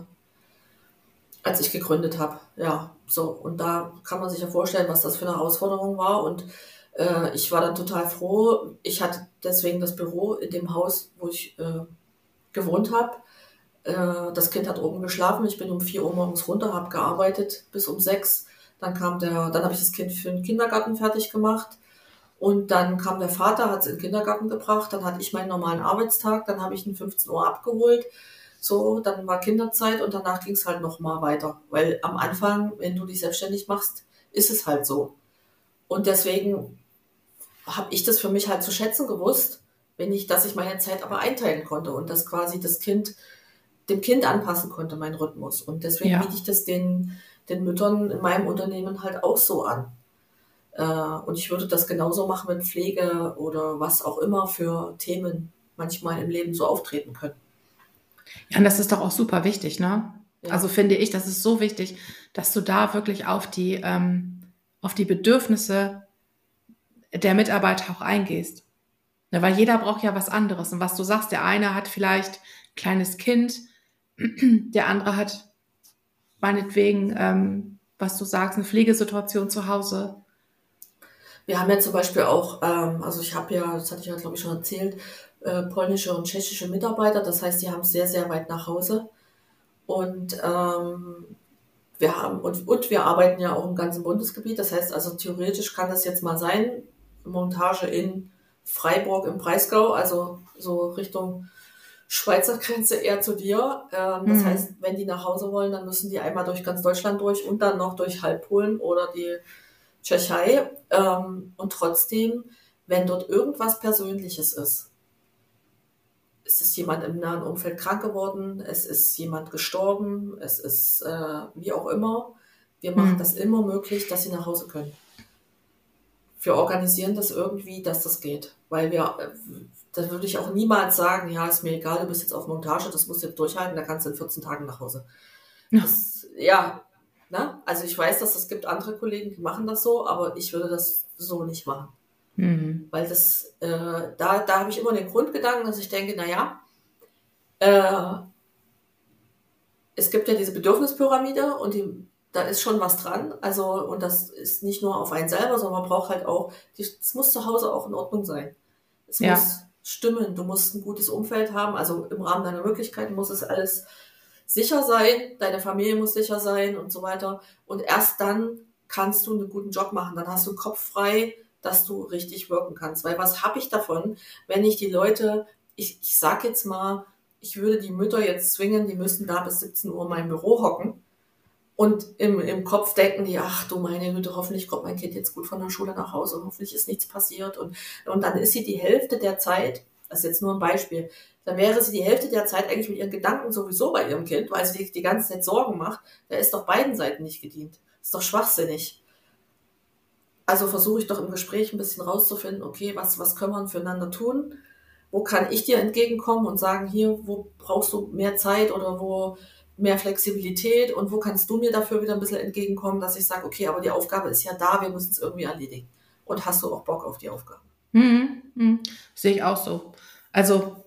gegründet habe. Ja, so. Und da kann man sich ja vorstellen, was das für eine Herausforderung war. Und ich war dann total froh. Ich hatte deswegen das Büro in dem Haus, wo ich gewohnt habe. Das Kind hat oben geschlafen. Ich bin um 4 Uhr morgens runter, habe gearbeitet bis um 6. Dann habe ich das Kind für den Kindergarten fertig gemacht. Und dann kam der Vater, hat es in den Kindergarten gebracht. Dann hatte ich meinen normalen Arbeitstag. Dann habe ich ihn 15 Uhr abgeholt. So, dann war Kinderzeit und danach ging es halt nochmal weiter. Weil am Anfang, wenn du dich selbstständig machst, ist es halt so. Und deswegen habe ich das für mich halt zu schätzen gewusst, dass ich meine Zeit aber einteilen konnte und das quasi dem Kind anpassen konnte, mein Rhythmus. Und deswegen biete ich das den Müttern in meinem Unternehmen halt auch so an. Und ich würde das genauso machen mit Pflege oder was auch immer für Themen manchmal im Leben so auftreten können. Ja, und das ist doch auch super wichtig, ne? Ja. Also finde ich, das ist so wichtig, dass du da wirklich auf die Bedürfnisse der Mitarbeiter auch eingehst. Ne, weil jeder braucht ja was anderes. Und was du sagst, der eine hat vielleicht ein kleines Kind, der andere hat meinetwegen, was du sagst, eine Pflegesituation zu Hause. Wir haben ja zum Beispiel auch, also ich habe ja, das hatte ich ja glaube ich schon erzählt, polnische und tschechische Mitarbeiter. Das heißt, die haben es sehr, sehr weit nach Hause. Und wir arbeiten ja auch im ganzen Bundesgebiet. Das heißt also theoretisch kann das jetzt mal sein, Montage in Freiburg im Breisgau, also so Richtung Schweizer Grenze eher zu dir. Das heißt, wenn die nach Hause wollen, dann müssen die einmal durch ganz Deutschland durch und dann noch durch halb Polen oder die Tschechei. Und trotzdem, wenn dort irgendwas Persönliches ist, es ist jemand im nahen Umfeld krank geworden, es ist jemand gestorben, es ist wie auch immer, wir machen das immer möglich, dass sie nach Hause können. Wir organisieren das irgendwie, dass das geht. Weil da würde ich auch niemals sagen, ja, ist mir egal, du bist jetzt auf Montage, das musst du jetzt durchhalten, da kannst du in 14 Tagen nach Hause. Also ich weiß, dass es gibt andere Kollegen, die machen das so, aber ich würde das so nicht machen. Weil das, da habe ich immer den Grundgedanken, dass ich denke, es gibt ja diese Bedürfnispyramide und da ist schon was dran. Also, und das ist nicht nur auf einen selber, sondern man braucht halt auch, es muss zu Hause auch in Ordnung sein. Es muss stimmen, du musst ein gutes Umfeld haben, also im Rahmen deiner Möglichkeiten muss es alles sicher sein, deine Familie muss sicher sein und so weiter. Und erst dann kannst du einen guten Job machen, dann hast du den Kopf frei, dass du richtig wirken kannst. Weil was habe ich davon, wenn ich die Leute, ich sag jetzt mal, ich würde die Mütter jetzt zwingen, die müssen da bis 17 Uhr in meinem Büro hocken und im Kopf denken die, ach du meine Güte, hoffentlich kommt mein Kind jetzt gut von der Schule nach Hause, hoffentlich ist nichts passiert. Und dann ist sie die Hälfte der Zeit, das ist jetzt nur ein Beispiel, dann wäre sie die Hälfte der Zeit eigentlich mit ihren Gedanken sowieso bei ihrem Kind, weil sie die ganze Zeit Sorgen macht. Da ist doch beiden Seiten nicht gedient. Ist doch schwachsinnig. Also versuche ich doch im Gespräch ein bisschen rauszufinden, okay, was können wir füreinander tun? Wo kann ich dir entgegenkommen und sagen, hier, wo brauchst du mehr Zeit oder wo mehr Flexibilität und wo kannst du mir dafür wieder ein bisschen entgegenkommen, dass ich sage, okay, aber die Aufgabe ist ja da, wir müssen es irgendwie erledigen. Und hast du auch Bock auf die Aufgabe? Sehe ich auch so. Also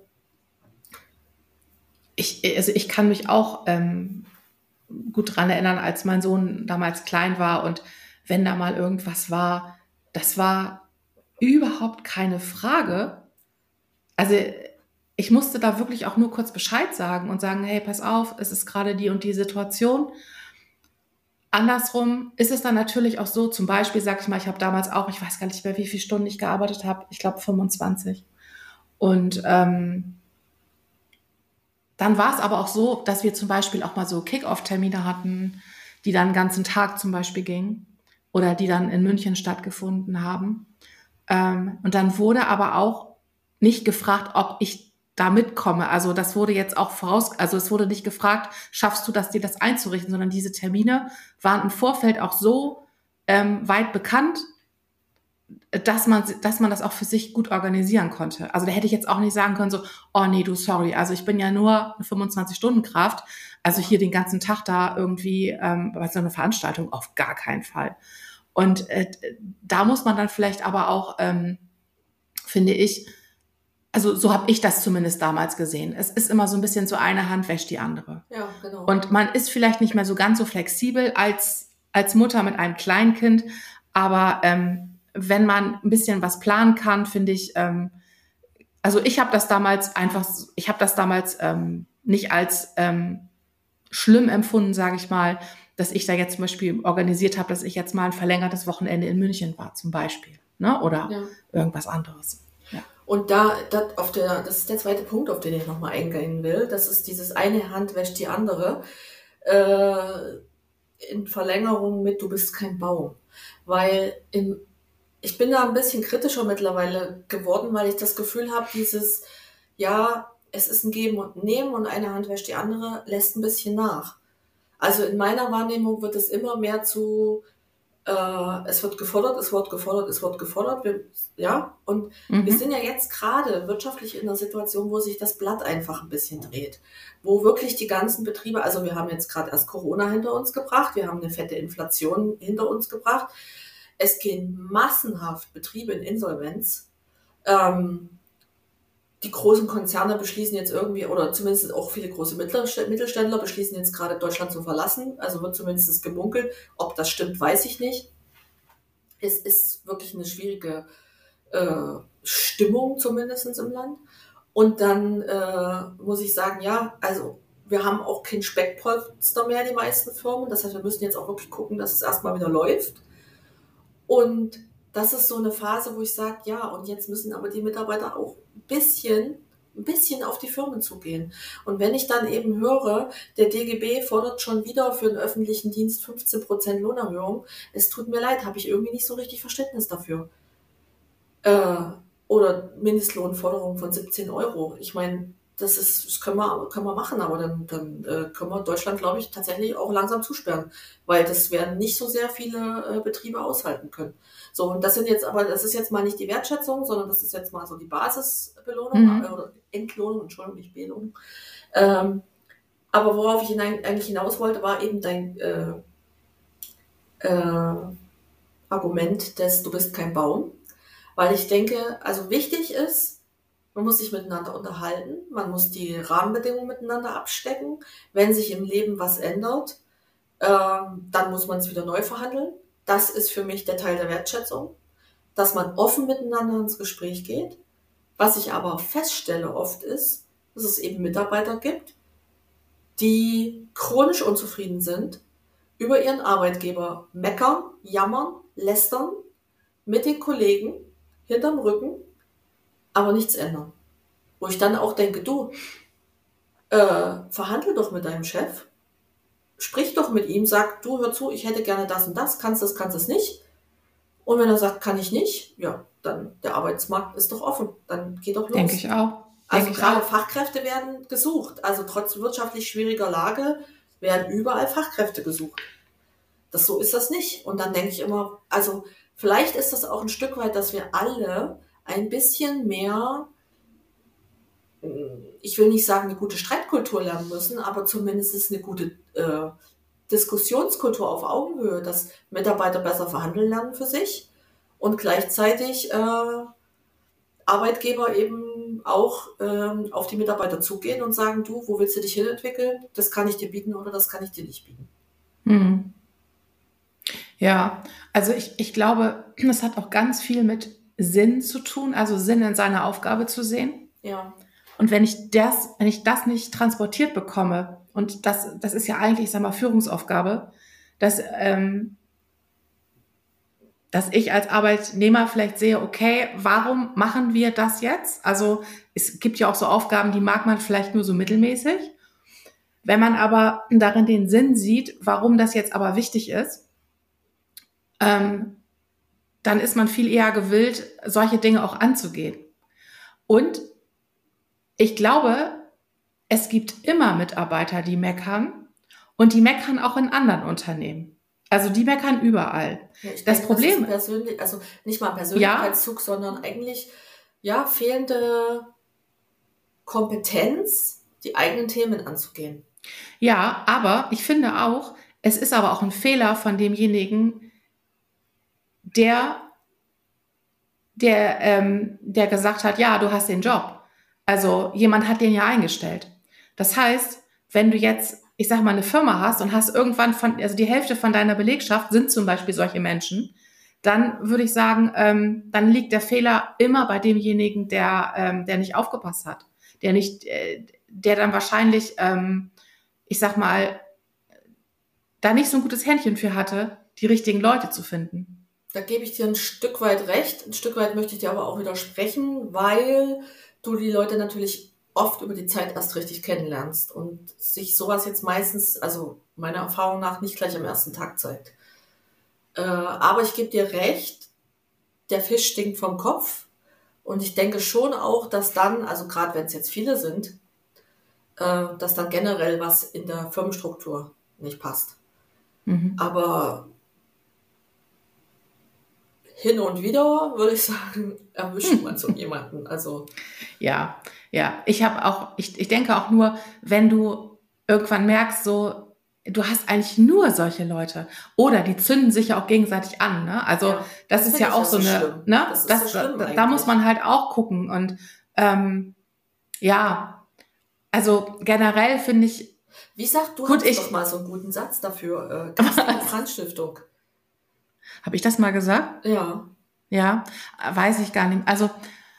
ich kann mich auch gut dran erinnern, als mein Sohn damals klein war und wenn da mal irgendwas war, das war überhaupt keine Frage. Also ich musste da wirklich auch nur kurz Bescheid sagen und sagen, hey, pass auf, es ist gerade die und die Situation. Andersrum ist es dann natürlich auch so, zum Beispiel, sag ich mal, ich habe damals auch, ich weiß gar nicht mehr, wie viele Stunden ich gearbeitet habe, ich glaube 25. Und dann war es aber auch so, dass wir zum Beispiel auch mal so Kick-Off-Termine hatten, die dann den ganzen Tag zum Beispiel gingen oder die dann in München stattgefunden haben. Und dann wurde aber auch nicht gefragt, ob ich da mitkomme. Also das wurde jetzt auch also es wurde nicht gefragt, schaffst du das, dir das einzurichten, sondern diese Termine waren im Vorfeld auch so weit bekannt, dass man das auch für sich gut organisieren konnte. Also da hätte ich jetzt auch nicht sagen können so, oh nee, du, sorry, also ich bin ja nur eine 25-Stunden-Kraft, also hier den ganzen Tag da irgendwie bei so einer Veranstaltung auf gar keinen Fall. Und da muss man dann vielleicht aber auch, finde ich, also so habe ich das zumindest damals gesehen. Es ist immer so ein bisschen so eine Hand wäscht die andere. Ja, genau. Und man ist vielleicht nicht mehr so ganz so flexibel als Mutter mit einem Kleinkind, aber wenn man ein bisschen was planen kann, finde ich, also ich habe das damals nicht als schlimm empfunden, sage ich mal, dass ich da jetzt zum Beispiel organisiert habe, dass ich jetzt mal ein verlängertes Wochenende in München war zum Beispiel, ne? Oder irgendwas anderes. Ja. Und das ist der zweite Punkt, auf den ich nochmal eingehen will. Das ist dieses eine Hand wäscht die andere. In Verlängerung mit du bist kein Baum. Weil ich bin da ein bisschen kritischer mittlerweile geworden, weil ich das Gefühl habe, es ist ein Geben und Nehmen und eine Hand wäscht die andere, lässt ein bisschen nach. Also in meiner Wahrnehmung wird es immer mehr zu, es wird gefordert. Und wir sind ja jetzt gerade wirtschaftlich in einer Situation, wo sich das Blatt einfach ein bisschen dreht. Wo wirklich die ganzen Betriebe, also wir haben jetzt gerade erst Corona hinter uns gebracht, wir haben eine fette Inflation hinter uns gebracht. Es gehen massenhaft Betriebe in Insolvenz. Die großen Konzerne beschließen jetzt irgendwie, oder zumindest auch viele große Mittelständler beschließen jetzt gerade Deutschland zu verlassen. Also wird zumindest gemunkelt. Ob das stimmt, weiß ich nicht. Es ist wirklich eine schwierige Stimmung zumindest im Land. Und dann muss ich sagen, ja, also wir haben auch kein Speckpolster mehr, die meisten Firmen. Das heißt, wir müssen jetzt auch wirklich gucken, dass es erstmal wieder läuft. Und das ist so eine Phase, wo ich sage, ja, und jetzt müssen aber die Mitarbeiter auch ein bisschen auf die Firmen zugehen. Und wenn ich dann eben höre, der DGB fordert schon wieder für den öffentlichen Dienst 15% Lohnerhöhung, es tut mir leid, habe ich irgendwie nicht so richtig Verständnis dafür. Oder Mindestlohnforderung von 17 Euro. Ich meine, das können wir machen, aber dann können wir Deutschland, glaube ich, tatsächlich auch langsam zusperren, weil das werden nicht so sehr viele Betriebe aushalten können. So, und das ist jetzt mal nicht die Wertschätzung, sondern das ist jetzt mal so die Basisbelohnung, oder Entlohnung, Entschuldigung, nicht Belohnung. Aber worauf ich eigentlich hinaus wollte, war eben dein Argument des du bist kein Baum. Weil ich denke, also wichtig ist, man muss sich miteinander unterhalten, man muss die Rahmenbedingungen miteinander abstecken. Wenn sich im Leben was ändert, dann muss man es wieder neu verhandeln. Das ist für mich der Teil der Wertschätzung, dass man offen miteinander ins Gespräch geht. Was ich aber feststelle oft ist, dass es eben Mitarbeiter gibt, die chronisch unzufrieden sind, über ihren Arbeitgeber meckern, jammern, lästern, mit den Kollegen, hinterm Rücken, aber nichts ändern. Wo ich dann auch denke, du, verhandle doch mit deinem Chef, sprich doch mit ihm, sag, du, hör zu, ich hätte gerne das und das, kannst es nicht. Und wenn er sagt, kann ich nicht, ja, dann der Arbeitsmarkt ist doch offen, dann geht doch los. Denke ich auch. Also gerade Fachkräfte werden gesucht, also trotz wirtschaftlich schwieriger Lage werden überall Fachkräfte gesucht. So ist das nicht. Und dann denke ich immer, also vielleicht ist das auch ein Stück weit, dass wir alle ein bisschen mehr, ich will nicht sagen, eine gute Streitkultur lernen müssen, aber zumindest eine gute Diskussionskultur auf Augenhöhe, dass Mitarbeiter besser verhandeln lernen für sich und gleichzeitig Arbeitgeber eben auch auf die Mitarbeiter zugehen und sagen, du, wo willst du dich hinentwickeln? Das kann ich dir bieten oder das kann ich dir nicht bieten. Hm. Ja, also ich glaube, das hat auch ganz viel mit Sinn zu tun, also Sinn in seiner Aufgabe zu sehen. Ja. Und wenn ich das nicht transportiert bekomme, und das ist ja eigentlich, ich sag mal, Führungsaufgabe, dass ich als Arbeitnehmer vielleicht sehe, okay, warum machen wir das jetzt? Also es gibt ja auch so Aufgaben, die mag man vielleicht nur so mittelmäßig. Wenn man aber darin den Sinn sieht, warum das jetzt aber wichtig ist, dann ist man viel eher gewillt, solche Dinge auch anzugehen. Und ich glaube, es gibt immer Mitarbeiter, die meckern und die meckern auch in anderen Unternehmen. Also die meckern überall. Ja, das Problem ist also nicht mal ein Persönlichkeitszug, sondern eigentlich fehlende Kompetenz, die eigenen Themen anzugehen. Ja, aber ich finde auch, es ist aber auch ein Fehler von demjenigen, der gesagt hat, ja, du hast den Job. Also jemand hat den ja eingestellt. Das heißt, wenn du jetzt, ich sag mal, eine Firma hast und hast irgendwann also die Hälfte von deiner Belegschaft sind zum Beispiel solche Menschen, dann würde ich sagen, dann liegt der Fehler immer bei demjenigen, der nicht aufgepasst hat, der dann wahrscheinlich, ich sag mal, da nicht so ein gutes Händchen für hatte, die richtigen Leute zu finden. Da gebe ich dir ein Stück weit recht. Ein Stück weit möchte ich dir aber auch widersprechen, weil du die Leute natürlich oft über die Zeit erst richtig kennenlernst und sich sowas jetzt meistens, also meiner Erfahrung nach, nicht gleich am ersten Tag zeigt. Aber ich gebe dir recht, der Fisch stinkt vom Kopf und ich denke schon auch, dass dann, also gerade wenn es jetzt viele sind, dass dann generell was in der Firmenstruktur nicht passt. Mhm. Aber hin und wieder, würde ich sagen, erwischt man so jemanden. Also Ja. Ich denke auch nur, wenn du irgendwann merkst, so, du hast eigentlich nur solche Leute. Oder die zünden sich ja auch gegenseitig an, ne? Also das ist ja auch so eine, schlimm. ne? Das ist so schlimm Da muss man halt auch gucken. Und also generell finde ich. Wie sagt du, hast doch mal so einen guten Satz dafür. Franz-Stiftung. Habe ich das mal gesagt? Ja. Ja, weiß ich gar nicht. Also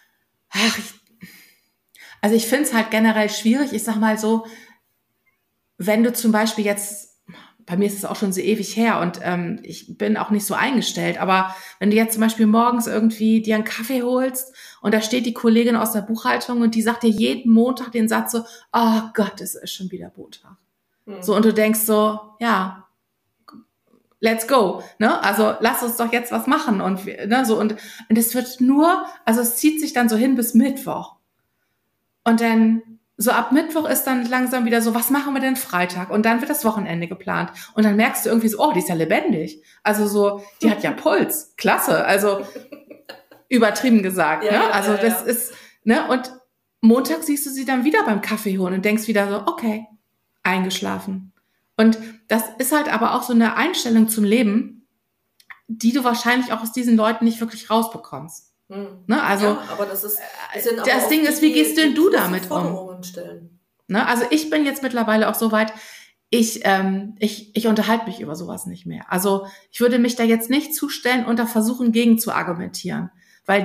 ich finde es halt generell schwierig. Ich sag mal so, wenn du zum Beispiel jetzt, bei mir ist es auch schon so ewig her und ich bin auch nicht so eingestellt, aber wenn du jetzt zum Beispiel morgens irgendwie dir einen Kaffee holst und da steht die Kollegin aus der Buchhaltung und die sagt dir jeden Montag den Satz so, oh Gott, es ist schon wieder Montag. So, und du denkst so, ja, let's go, ne? Also lass uns doch jetzt was machen und ne, so und es wird nur, also es zieht sich dann so hin bis Mittwoch. Und dann so ab Mittwoch ist dann langsam wieder so, was machen wir denn Freitag? Und dann wird das Wochenende geplant. Und dann merkst du irgendwie so, oh, die ist ja lebendig. Also so, die hat ja Puls. Klasse. Also übertrieben gesagt. Ja, ne? Also das ist, ne? Und Montag siehst du sie dann wieder beim Kaffee holen und denkst wieder so, okay, eingeschlafen. Und das ist halt aber auch so eine Einstellung zum Leben, die du wahrscheinlich auch aus diesen Leuten nicht wirklich rausbekommst. Ne, also ja, aber das Ding ist, wie gehst denn du damit um? Ne, also ich bin jetzt mittlerweile auch so weit, ich unterhalte mich über sowas nicht mehr. Also ich würde mich da jetzt nicht zustellen und da versuchen, gegen zu argumentieren. Weil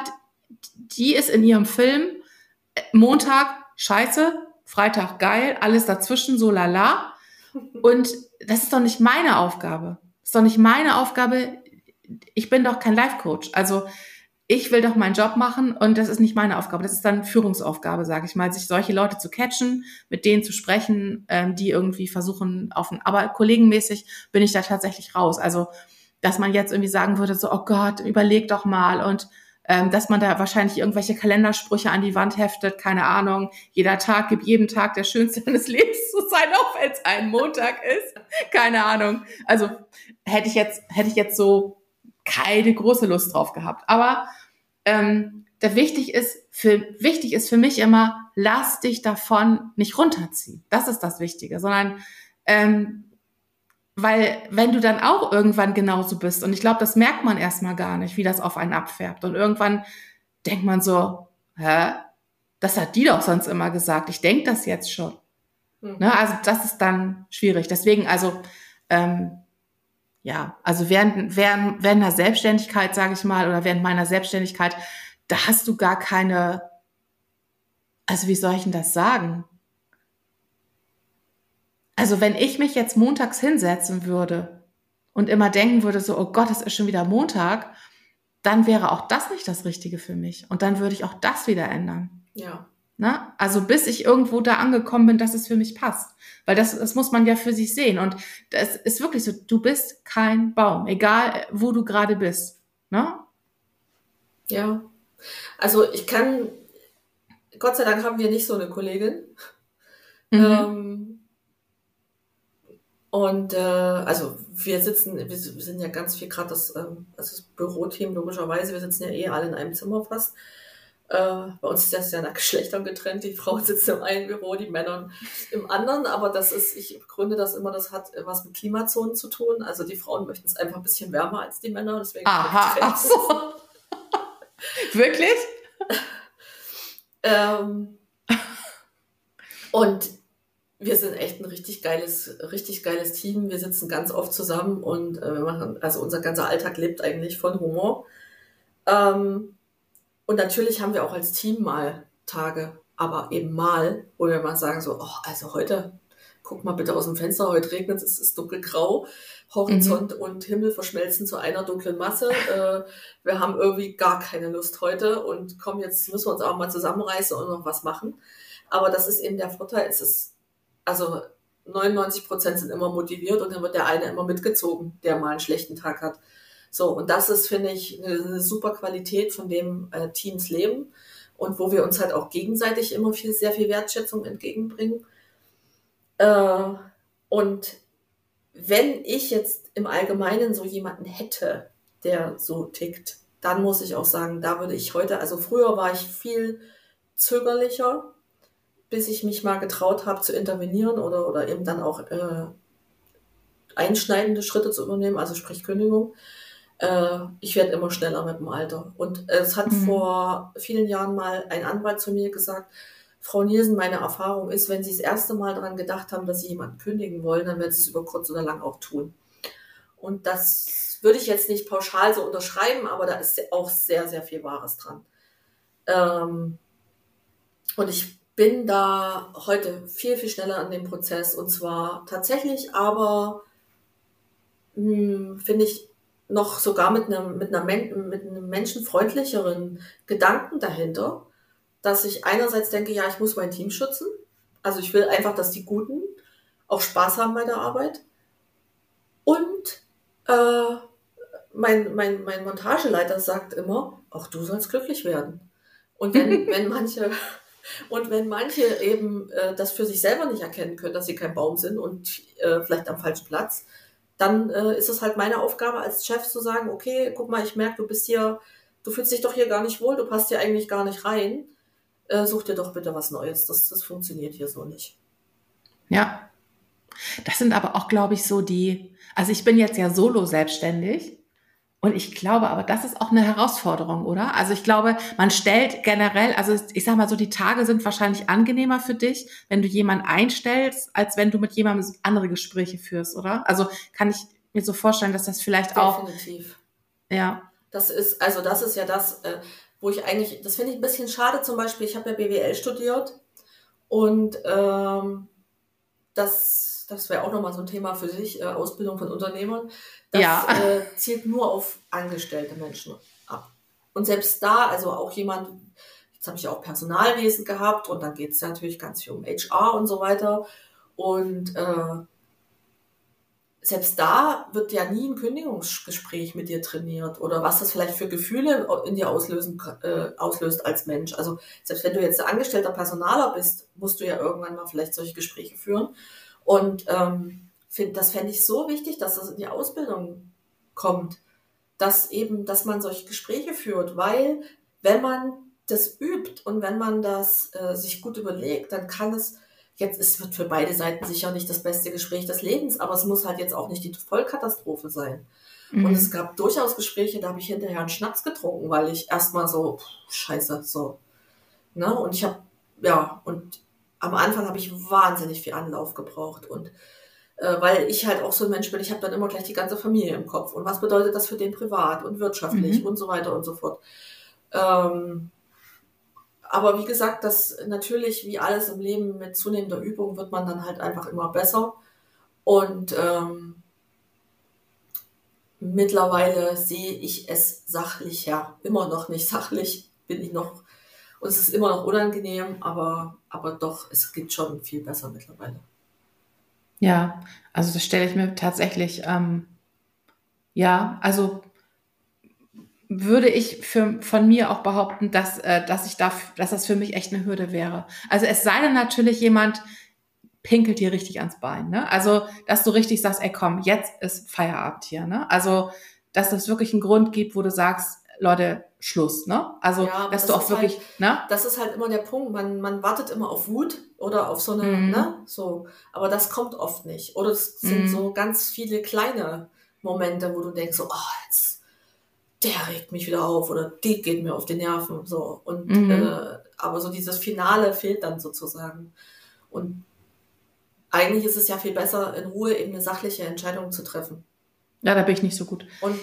die ist in ihrem Film Montag scheiße, Freitag geil, alles dazwischen so lala. Und das ist doch nicht meine Aufgabe. Das ist doch nicht meine Aufgabe. Ich bin doch kein Life-Coach. Also ich will doch meinen Job machen und das ist nicht meine Aufgabe. Das ist dann Führungsaufgabe, sage ich mal, sich solche Leute zu catchen, mit denen zu sprechen, die irgendwie versuchen aber kollegenmäßig bin ich da tatsächlich raus. Also, dass man jetzt irgendwie sagen würde, so, oh Gott, überleg doch mal und dass man da wahrscheinlich irgendwelche Kalendersprüche an die Wand heftet, keine Ahnung. Jeder Tag gibt jedem Tag der schönste deines Lebens zu sein, auch wenn es ein Montag ist. Keine Ahnung. Also hätte ich jetzt so keine große Lust drauf gehabt. Aber wichtig ist für mich immer, lass dich davon nicht runterziehen. Das ist das Wichtige, sondern weil wenn du dann auch irgendwann genauso bist, und ich glaube, das merkt man erstmal gar nicht, wie das auf einen abfärbt. Und irgendwann denkt man so, das hat die doch sonst immer gesagt. Ich denke das jetzt schon. Ne? Also das ist dann schwierig. Deswegen, also also während der Selbstständigkeit, sage ich mal, oder während meiner Selbstständigkeit, da hast du gar keine, also wie soll ich denn das sagen? Also wenn ich mich jetzt montags hinsetzen würde und immer denken würde, so, oh Gott, es ist schon wieder Montag, dann wäre auch das nicht das Richtige für mich. Und dann würde ich auch das wieder ändern. Ja. Na? Also bis ich irgendwo da angekommen bin, dass es für mich passt. Weil das muss man ja für sich sehen. Und das ist wirklich so, du bist kein Baum, egal wo du gerade bist. Ne? Ja. Also Gott sei Dank haben wir nicht so eine Kollegin. Also wir sind ja ganz viel gerade das Büroteam logischerweise, wir sitzen ja alle in einem Zimmer fast. Bei uns ist das ja nach Geschlechtern getrennt, die Frauen sitzen im einen Büro, die Männer im anderen, aber ich gründe das immer, das hat was mit Klimazonen zu tun, also die Frauen möchten es einfach ein bisschen wärmer als die Männer, deswegen. Aha, ach so. Wirklich? Und wir sind echt ein richtig geiles Team. Wir sitzen ganz oft zusammen und unser ganzer Alltag lebt eigentlich von Humor. Und natürlich haben wir auch als Team mal Tage, aber eben mal, wo wir mal sagen so, oh, also heute, guck mal bitte aus dem Fenster, heute regnet es ist dunkelgrau, Horizont und Himmel verschmelzen zu einer dunklen Masse. Wir haben irgendwie gar keine Lust heute und komm, jetzt müssen wir uns auch mal zusammenreißen und noch was machen. Aber das ist eben der Vorteil, 99% sind immer motiviert und dann wird der eine immer mitgezogen, der mal einen schlechten Tag hat. So, und das ist, finde ich, eine super Qualität, von dem Teams leben und wo wir uns halt auch gegenseitig immer sehr viel Wertschätzung entgegenbringen. Und wenn ich jetzt im Allgemeinen so jemanden hätte, der so tickt, dann muss ich auch sagen, da würde ich heute, also früher war ich viel zögerlicher, bis ich mich mal getraut habe zu intervenieren oder eben dann auch einschneidende Schritte zu übernehmen, also sprich Kündigung. Ich werde immer schneller mit dem Alter. Und es hat vor vielen Jahren mal ein Anwalt zu mir gesagt, Frau Nielsen, meine Erfahrung ist, wenn Sie das erste Mal daran gedacht haben, dass Sie jemanden kündigen wollen, dann werden Sie es über kurz oder lang auch tun. Und das würde ich jetzt nicht pauschal so unterschreiben, aber da ist auch sehr, sehr viel Wahres dran. Und ich bin da heute viel, viel schneller an dem Prozess. Und zwar tatsächlich aber, finde ich, noch sogar mit einem menschenfreundlicheren Gedanken dahinter, dass ich einerseits denke, ja, ich muss mein Team schützen. Also ich will einfach, dass die Guten auch Spaß haben bei der Arbeit. Und mein Montageleiter sagt immer, auch du sollst glücklich werden. Und wenn manche eben das für sich selber nicht erkennen können, dass sie kein Baum sind und vielleicht am falschen Platz, dann ist es halt meine Aufgabe als Chef zu sagen, okay, guck mal, ich merke, du fühlst dich doch hier gar nicht wohl, du passt hier eigentlich gar nicht rein. Such dir doch bitte was Neues. Das funktioniert hier so nicht. Ja. Das sind aber auch, glaube ich, also ich bin jetzt ja solo selbstständig und ich glaube aber, das ist auch eine Herausforderung, oder? Also ich glaube, man stellt generell, also ich sag mal so, die Tage sind wahrscheinlich angenehmer für dich, wenn du jemanden einstellst, als wenn du mit jemandem andere Gespräche führst, oder? Also kann ich mir so vorstellen, dass das vielleicht auch... Definitiv. Ja. Das ist ja das, wo ich eigentlich, das finde ich ein bisschen schade zum Beispiel, ich habe ja BWL studiert und das wäre auch nochmal so ein Thema für sich, Ausbildung von Unternehmern. Das zielt nur auf angestellte Menschen ab. Und selbst da, also auch jetzt habe ich auch Personalwesen gehabt und dann geht es ja natürlich ganz viel um HR und so weiter. Und selbst da wird ja nie ein Kündigungsgespräch mit dir trainiert oder was das vielleicht für Gefühle in dir auslöst als Mensch. Also selbst wenn du jetzt ein angestellter Personaler bist, musst du ja irgendwann mal vielleicht solche Gespräche führen. Und das fände ich so wichtig, dass das in die Ausbildung kommt, dass man solche Gespräche führt, weil wenn man das übt und wenn man das sich gut überlegt, dann kann es wird für beide Seiten sicher nicht das beste Gespräch des Lebens, aber es muss halt jetzt auch nicht die Vollkatastrophe sein. Mhm. Und es gab durchaus Gespräche, da habe ich hinterher einen Schnaps getrunken, weil ich erstmal so, scheiße, so. Ne? Und und am Anfang habe ich wahnsinnig viel Anlauf gebraucht und weil ich halt auch so ein Mensch bin, ich habe dann immer gleich die ganze Familie im Kopf. Und was bedeutet das für den privat und wirtschaftlich und so weiter und so fort. Aber wie gesagt, das natürlich, wie alles im Leben mit zunehmender Übung, wird man dann halt einfach immer besser. Und mittlerweile sehe ich es sachlicher. Immer noch nicht sachlich bin ich noch. Und es ist immer noch unangenehm, aber doch, es geht schon viel besser mittlerweile. Ja, also das stelle ich mir tatsächlich, also würde ich von mir auch behaupten, dass das für mich echt eine Hürde wäre. Also es sei denn natürlich, jemand pinkelt dir richtig ans Bein, ne? Also, dass du richtig sagst, ey komm, jetzt ist Feierabend hier, ne? Also, dass es wirklich einen Grund gibt, wo du sagst, Leute, Schluss, ne? Also, ja, dass du auch wirklich, halt, ne? Das ist halt immer der Punkt, man wartet immer auf Wut oder auf so eine, ne? So, aber das kommt oft nicht. Oder es sind so ganz viele kleine Momente, wo du denkst so, der regt mich wieder auf oder die geht mir auf die Nerven, so. Und, aber so dieses Finale fehlt dann sozusagen. Und eigentlich ist es ja viel besser, in Ruhe eben eine sachliche Entscheidung zu treffen. Ja, da bin ich nicht so gut. Und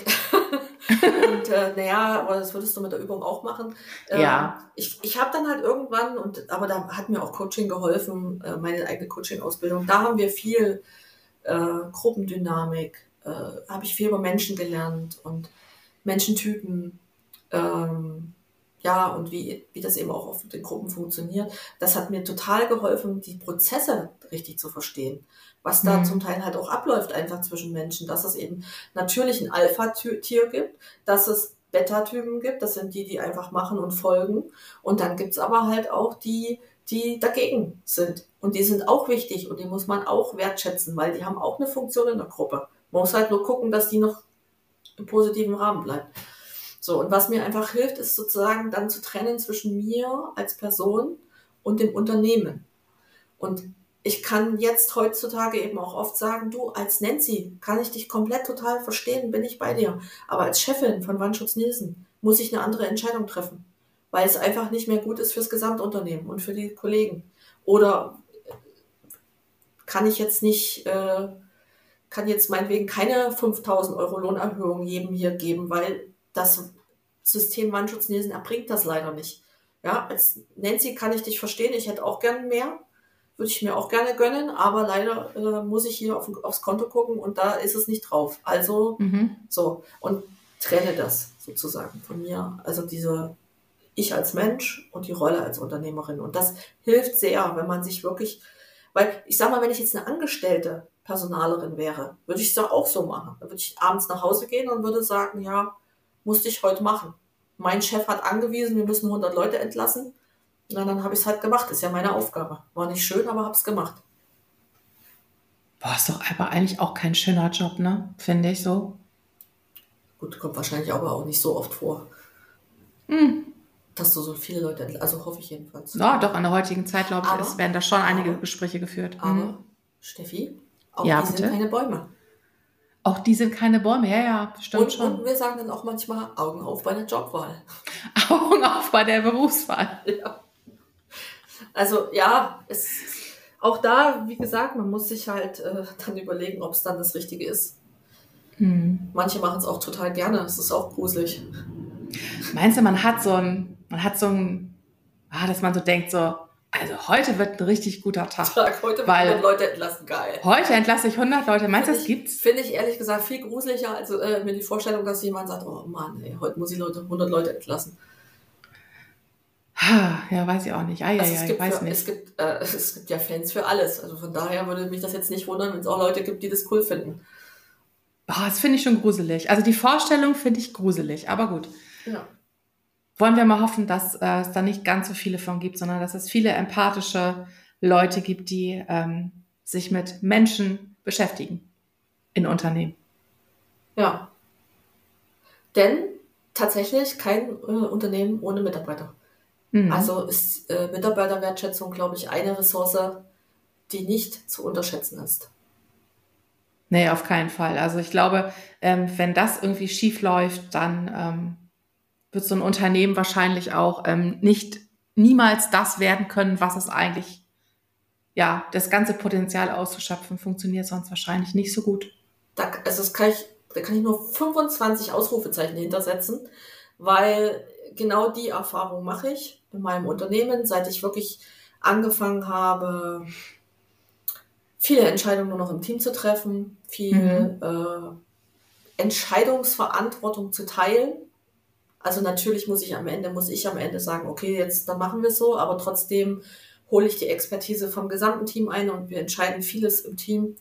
aber das würdest du mit der Übung auch machen. Ja. Ich habe dann halt irgendwann, aber da hat mir auch Coaching geholfen, meine eigene Coaching-Ausbildung. Da haben wir viel Gruppendynamik, habe ich viel über Menschen gelernt und Menschentypen, und wie das eben auch auf den Gruppen funktioniert. Das hat mir total geholfen, die Prozesse richtig zu verstehen. Was da zum Teil halt auch abläuft einfach zwischen Menschen, dass es eben natürlich ein Alpha-Tier gibt, dass es Beta-Typen gibt, das sind die einfach machen und folgen. Und dann gibt's aber halt auch die dagegen sind. Und die sind auch wichtig und die muss man auch wertschätzen, weil die haben auch eine Funktion in der Gruppe. Man muss halt nur gucken, dass die noch im positiven Rahmen bleibt. So, und was mir einfach hilft, ist sozusagen dann zu trennen zwischen mir als Person und dem Unternehmen. Und ich kann jetzt heutzutage eben auch oft sagen, du, als Nancy kann ich dich komplett total verstehen, bin ich bei dir. Aber als Chefin von Wandschutz Nielsen muss ich eine andere Entscheidung treffen, weil es einfach nicht mehr gut ist fürs Gesamtunternehmen und für die Kollegen. Oder kann ich jetzt nicht, kann jetzt meinetwegen keine 5.000 Euro Lohnerhöhung jedem hier geben, weil das System Wandschutz Nielsen erbringt das leider nicht. Ja, als Nancy kann ich dich verstehen, ich hätte auch gerne mehr. Würde ich mir auch gerne gönnen, aber leider muss ich hier aufs Konto gucken und da ist es nicht drauf. Also so, und trenne das sozusagen von mir. Also ich als Mensch und die Rolle als Unternehmerin. Und das hilft sehr, wenn man sich wirklich, weil ich sag mal, wenn ich jetzt eine angestellte Personalerin wäre, würde ich es doch auch so machen. Dann würde ich abends nach Hause gehen und würde sagen, ja, musste ich heute machen. Mein Chef hat angewiesen, wir müssen 100 Leute entlassen. Na, dann habe ich es halt gemacht. Ist ja meine Aufgabe. War nicht schön, aber habe es gemacht. Boah, ist doch aber eigentlich auch kein schöner Job, ne? Finde ich so. Gut, kommt wahrscheinlich aber auch nicht so oft vor. Dass du so viele Leute, also hoffe ich jedenfalls. Ja, doch, in der heutigen Zeit, glaube ich, werden da schon einige Gespräche geführt. Aber, Steffi, auch Ja, die bitte? sind keine Bäume. Auch die sind keine Bäume, ja, stimmt schon. Und wir sagen dann auch manchmal Augen auf bei der Jobwahl. Augen auf bei der Berufswahl. Ja. Also ja, auch da, wie gesagt, man muss sich halt dann überlegen, ob es dann das Richtige ist. Manche machen es auch total gerne, es ist auch gruselig. Meinst du, man hat so ein, dass man so denkt, so, also heute wird ein richtig guter Tag. Heute Weil 100 Leute entlassen, geil. Heute entlasse ich 100 Leute. Meinst du, das gibt's? Finde ich ehrlich gesagt viel gruseliger, als mir die Vorstellung, dass jemand sagt, oh Mann, ey, heute muss ich 100 Leute entlassen. Ja, weiß ich auch nicht. Es gibt ja Fans für alles. Also von daher würde mich das jetzt nicht wundern, wenn es auch Leute gibt, die das cool finden. Das finde ich schon gruselig. Also die Vorstellung finde ich gruselig, aber gut. Ja. Wollen wir mal hoffen, dass es da nicht ganz so viele von gibt, sondern dass es viele empathische Leute gibt, die sich mit Menschen beschäftigen in Unternehmen. Ja. Denn tatsächlich kein Unternehmen ohne Mitarbeiter. Also ist Mitarbeiterwertschätzung, glaube ich, eine Ressource, die nicht zu unterschätzen ist. Nee, auf keinen Fall. Also ich glaube, wenn das irgendwie schief läuft, dann wird so ein Unternehmen wahrscheinlich auch niemals das werden können, was es eigentlich, ja, das ganze Potenzial auszuschöpfen, funktioniert sonst wahrscheinlich nicht so gut. Da kann ich nur 25 Ausrufezeichen hintersetzen, weil genau die Erfahrung mache ich in meinem Unternehmen, seit ich wirklich angefangen habe, viele Entscheidungen nur noch im Team zu treffen, viel Entscheidungsverantwortung zu teilen. Also natürlich muss ich am Ende sagen, okay, jetzt dann machen wir es so, aber trotzdem hole ich die Expertise vom gesamten Team ein und wir entscheiden vieles im Team.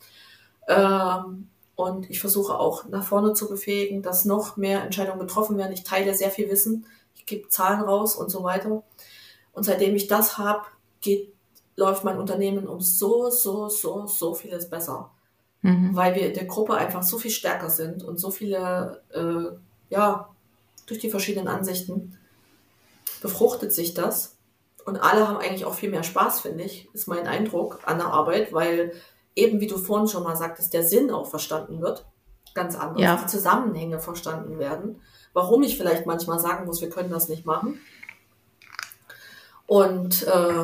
Und ich versuche auch nach vorne zu befähigen, dass noch mehr Entscheidungen getroffen werden. Ich teile sehr viel Wissen, ich gebe Zahlen raus und so weiter. Und seitdem ich das habe, läuft mein Unternehmen um so vieles besser. Weil wir in der Gruppe einfach so viel stärker sind und so viele, durch die verschiedenen Ansichten befruchtet sich das. Und alle haben eigentlich auch viel mehr Spaß, finde ich, ist mein Eindruck an der Arbeit, weil eben, wie du vorhin schon mal sagtest, der Sinn auch verstanden wird. Ganz anders. Ja. Die Zusammenhänge verstanden werden. Warum ich vielleicht manchmal sagen muss, wir können das nicht machen. Und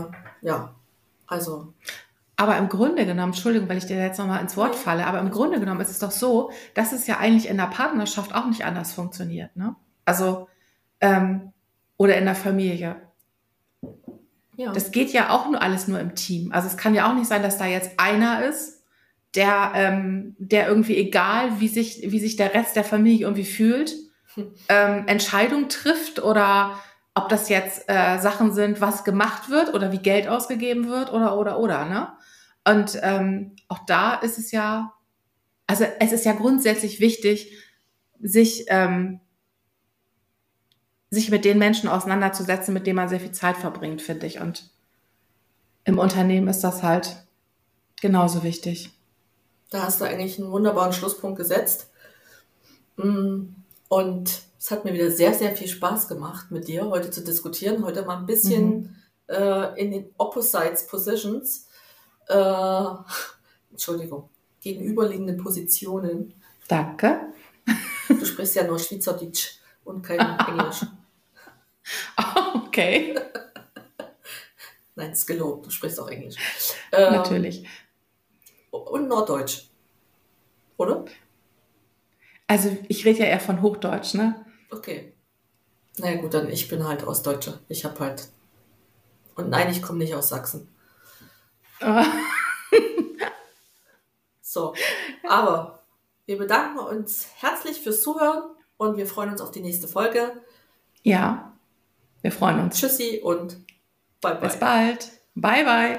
also. Aber im Grunde genommen, Entschuldigung, weil ich dir jetzt nochmal ins Wort falle, aber im Grunde genommen ist es doch so, dass es ja eigentlich in der Partnerschaft auch nicht anders funktioniert, ne? Also, oder in der Familie. Ja. Das geht ja auch alles nur im Team. Also es kann ja auch nicht sein, dass da jetzt einer ist, der irgendwie, egal wie sich der Rest der Familie irgendwie fühlt, Entscheidungen trifft oder ob das jetzt Sachen sind, was gemacht wird oder wie Geld ausgegeben wird oder, ne? Und auch da ist es ja, also es ist ja grundsätzlich wichtig, sich mit den Menschen auseinanderzusetzen, mit denen man sehr viel Zeit verbringt, finde ich. Und im Unternehmen ist das halt genauso wichtig. Da hast du eigentlich einen wunderbaren Schlusspunkt gesetzt. Und es hat mir wieder sehr, sehr viel Spaß gemacht, mit dir heute zu diskutieren. Heute mal ein bisschen in den Opposites Positions. Entschuldigung, gegenüberliegenden Positionen. Danke. Du sprichst ja nur Schweizerdeutsch und kein Englisch. Okay. Nein, das ist gelobt, du sprichst auch Englisch. Natürlich. Und Norddeutsch, oder? Also ich rede ja eher von Hochdeutsch, ne? Okay. Na gut, dann ich bin halt Ostdeutsche. Ich habe halt... Und nein, ich komme nicht aus Sachsen. So, aber wir bedanken uns herzlich fürs Zuhören und wir freuen uns auf die nächste Folge. Ja, wir freuen uns. Tschüssi und bye bye. Bis bald. Bye bye.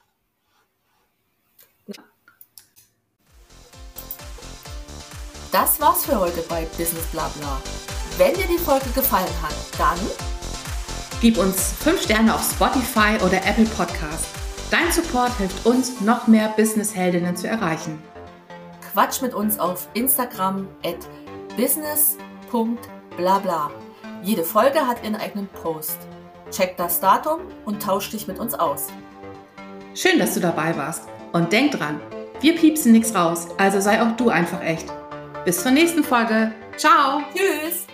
Das war's für heute bei Business Blabla. Wenn dir die Folge gefallen hat, dann Gib uns 5 Sterne auf Spotify oder Apple Podcast. Dein Support hilft uns, noch mehr Business-Heldinnen zu erreichen. quatsch mit uns auf Instagram @business.blabla. Jede Folge hat ihren eigenen Post. Check das Datum und tausch dich mit uns aus. Schön, dass du dabei warst. Und denk dran, wir piepsen nichts raus, also sei auch du einfach echt. Bis zur nächsten Folge. Ciao! Tschüss!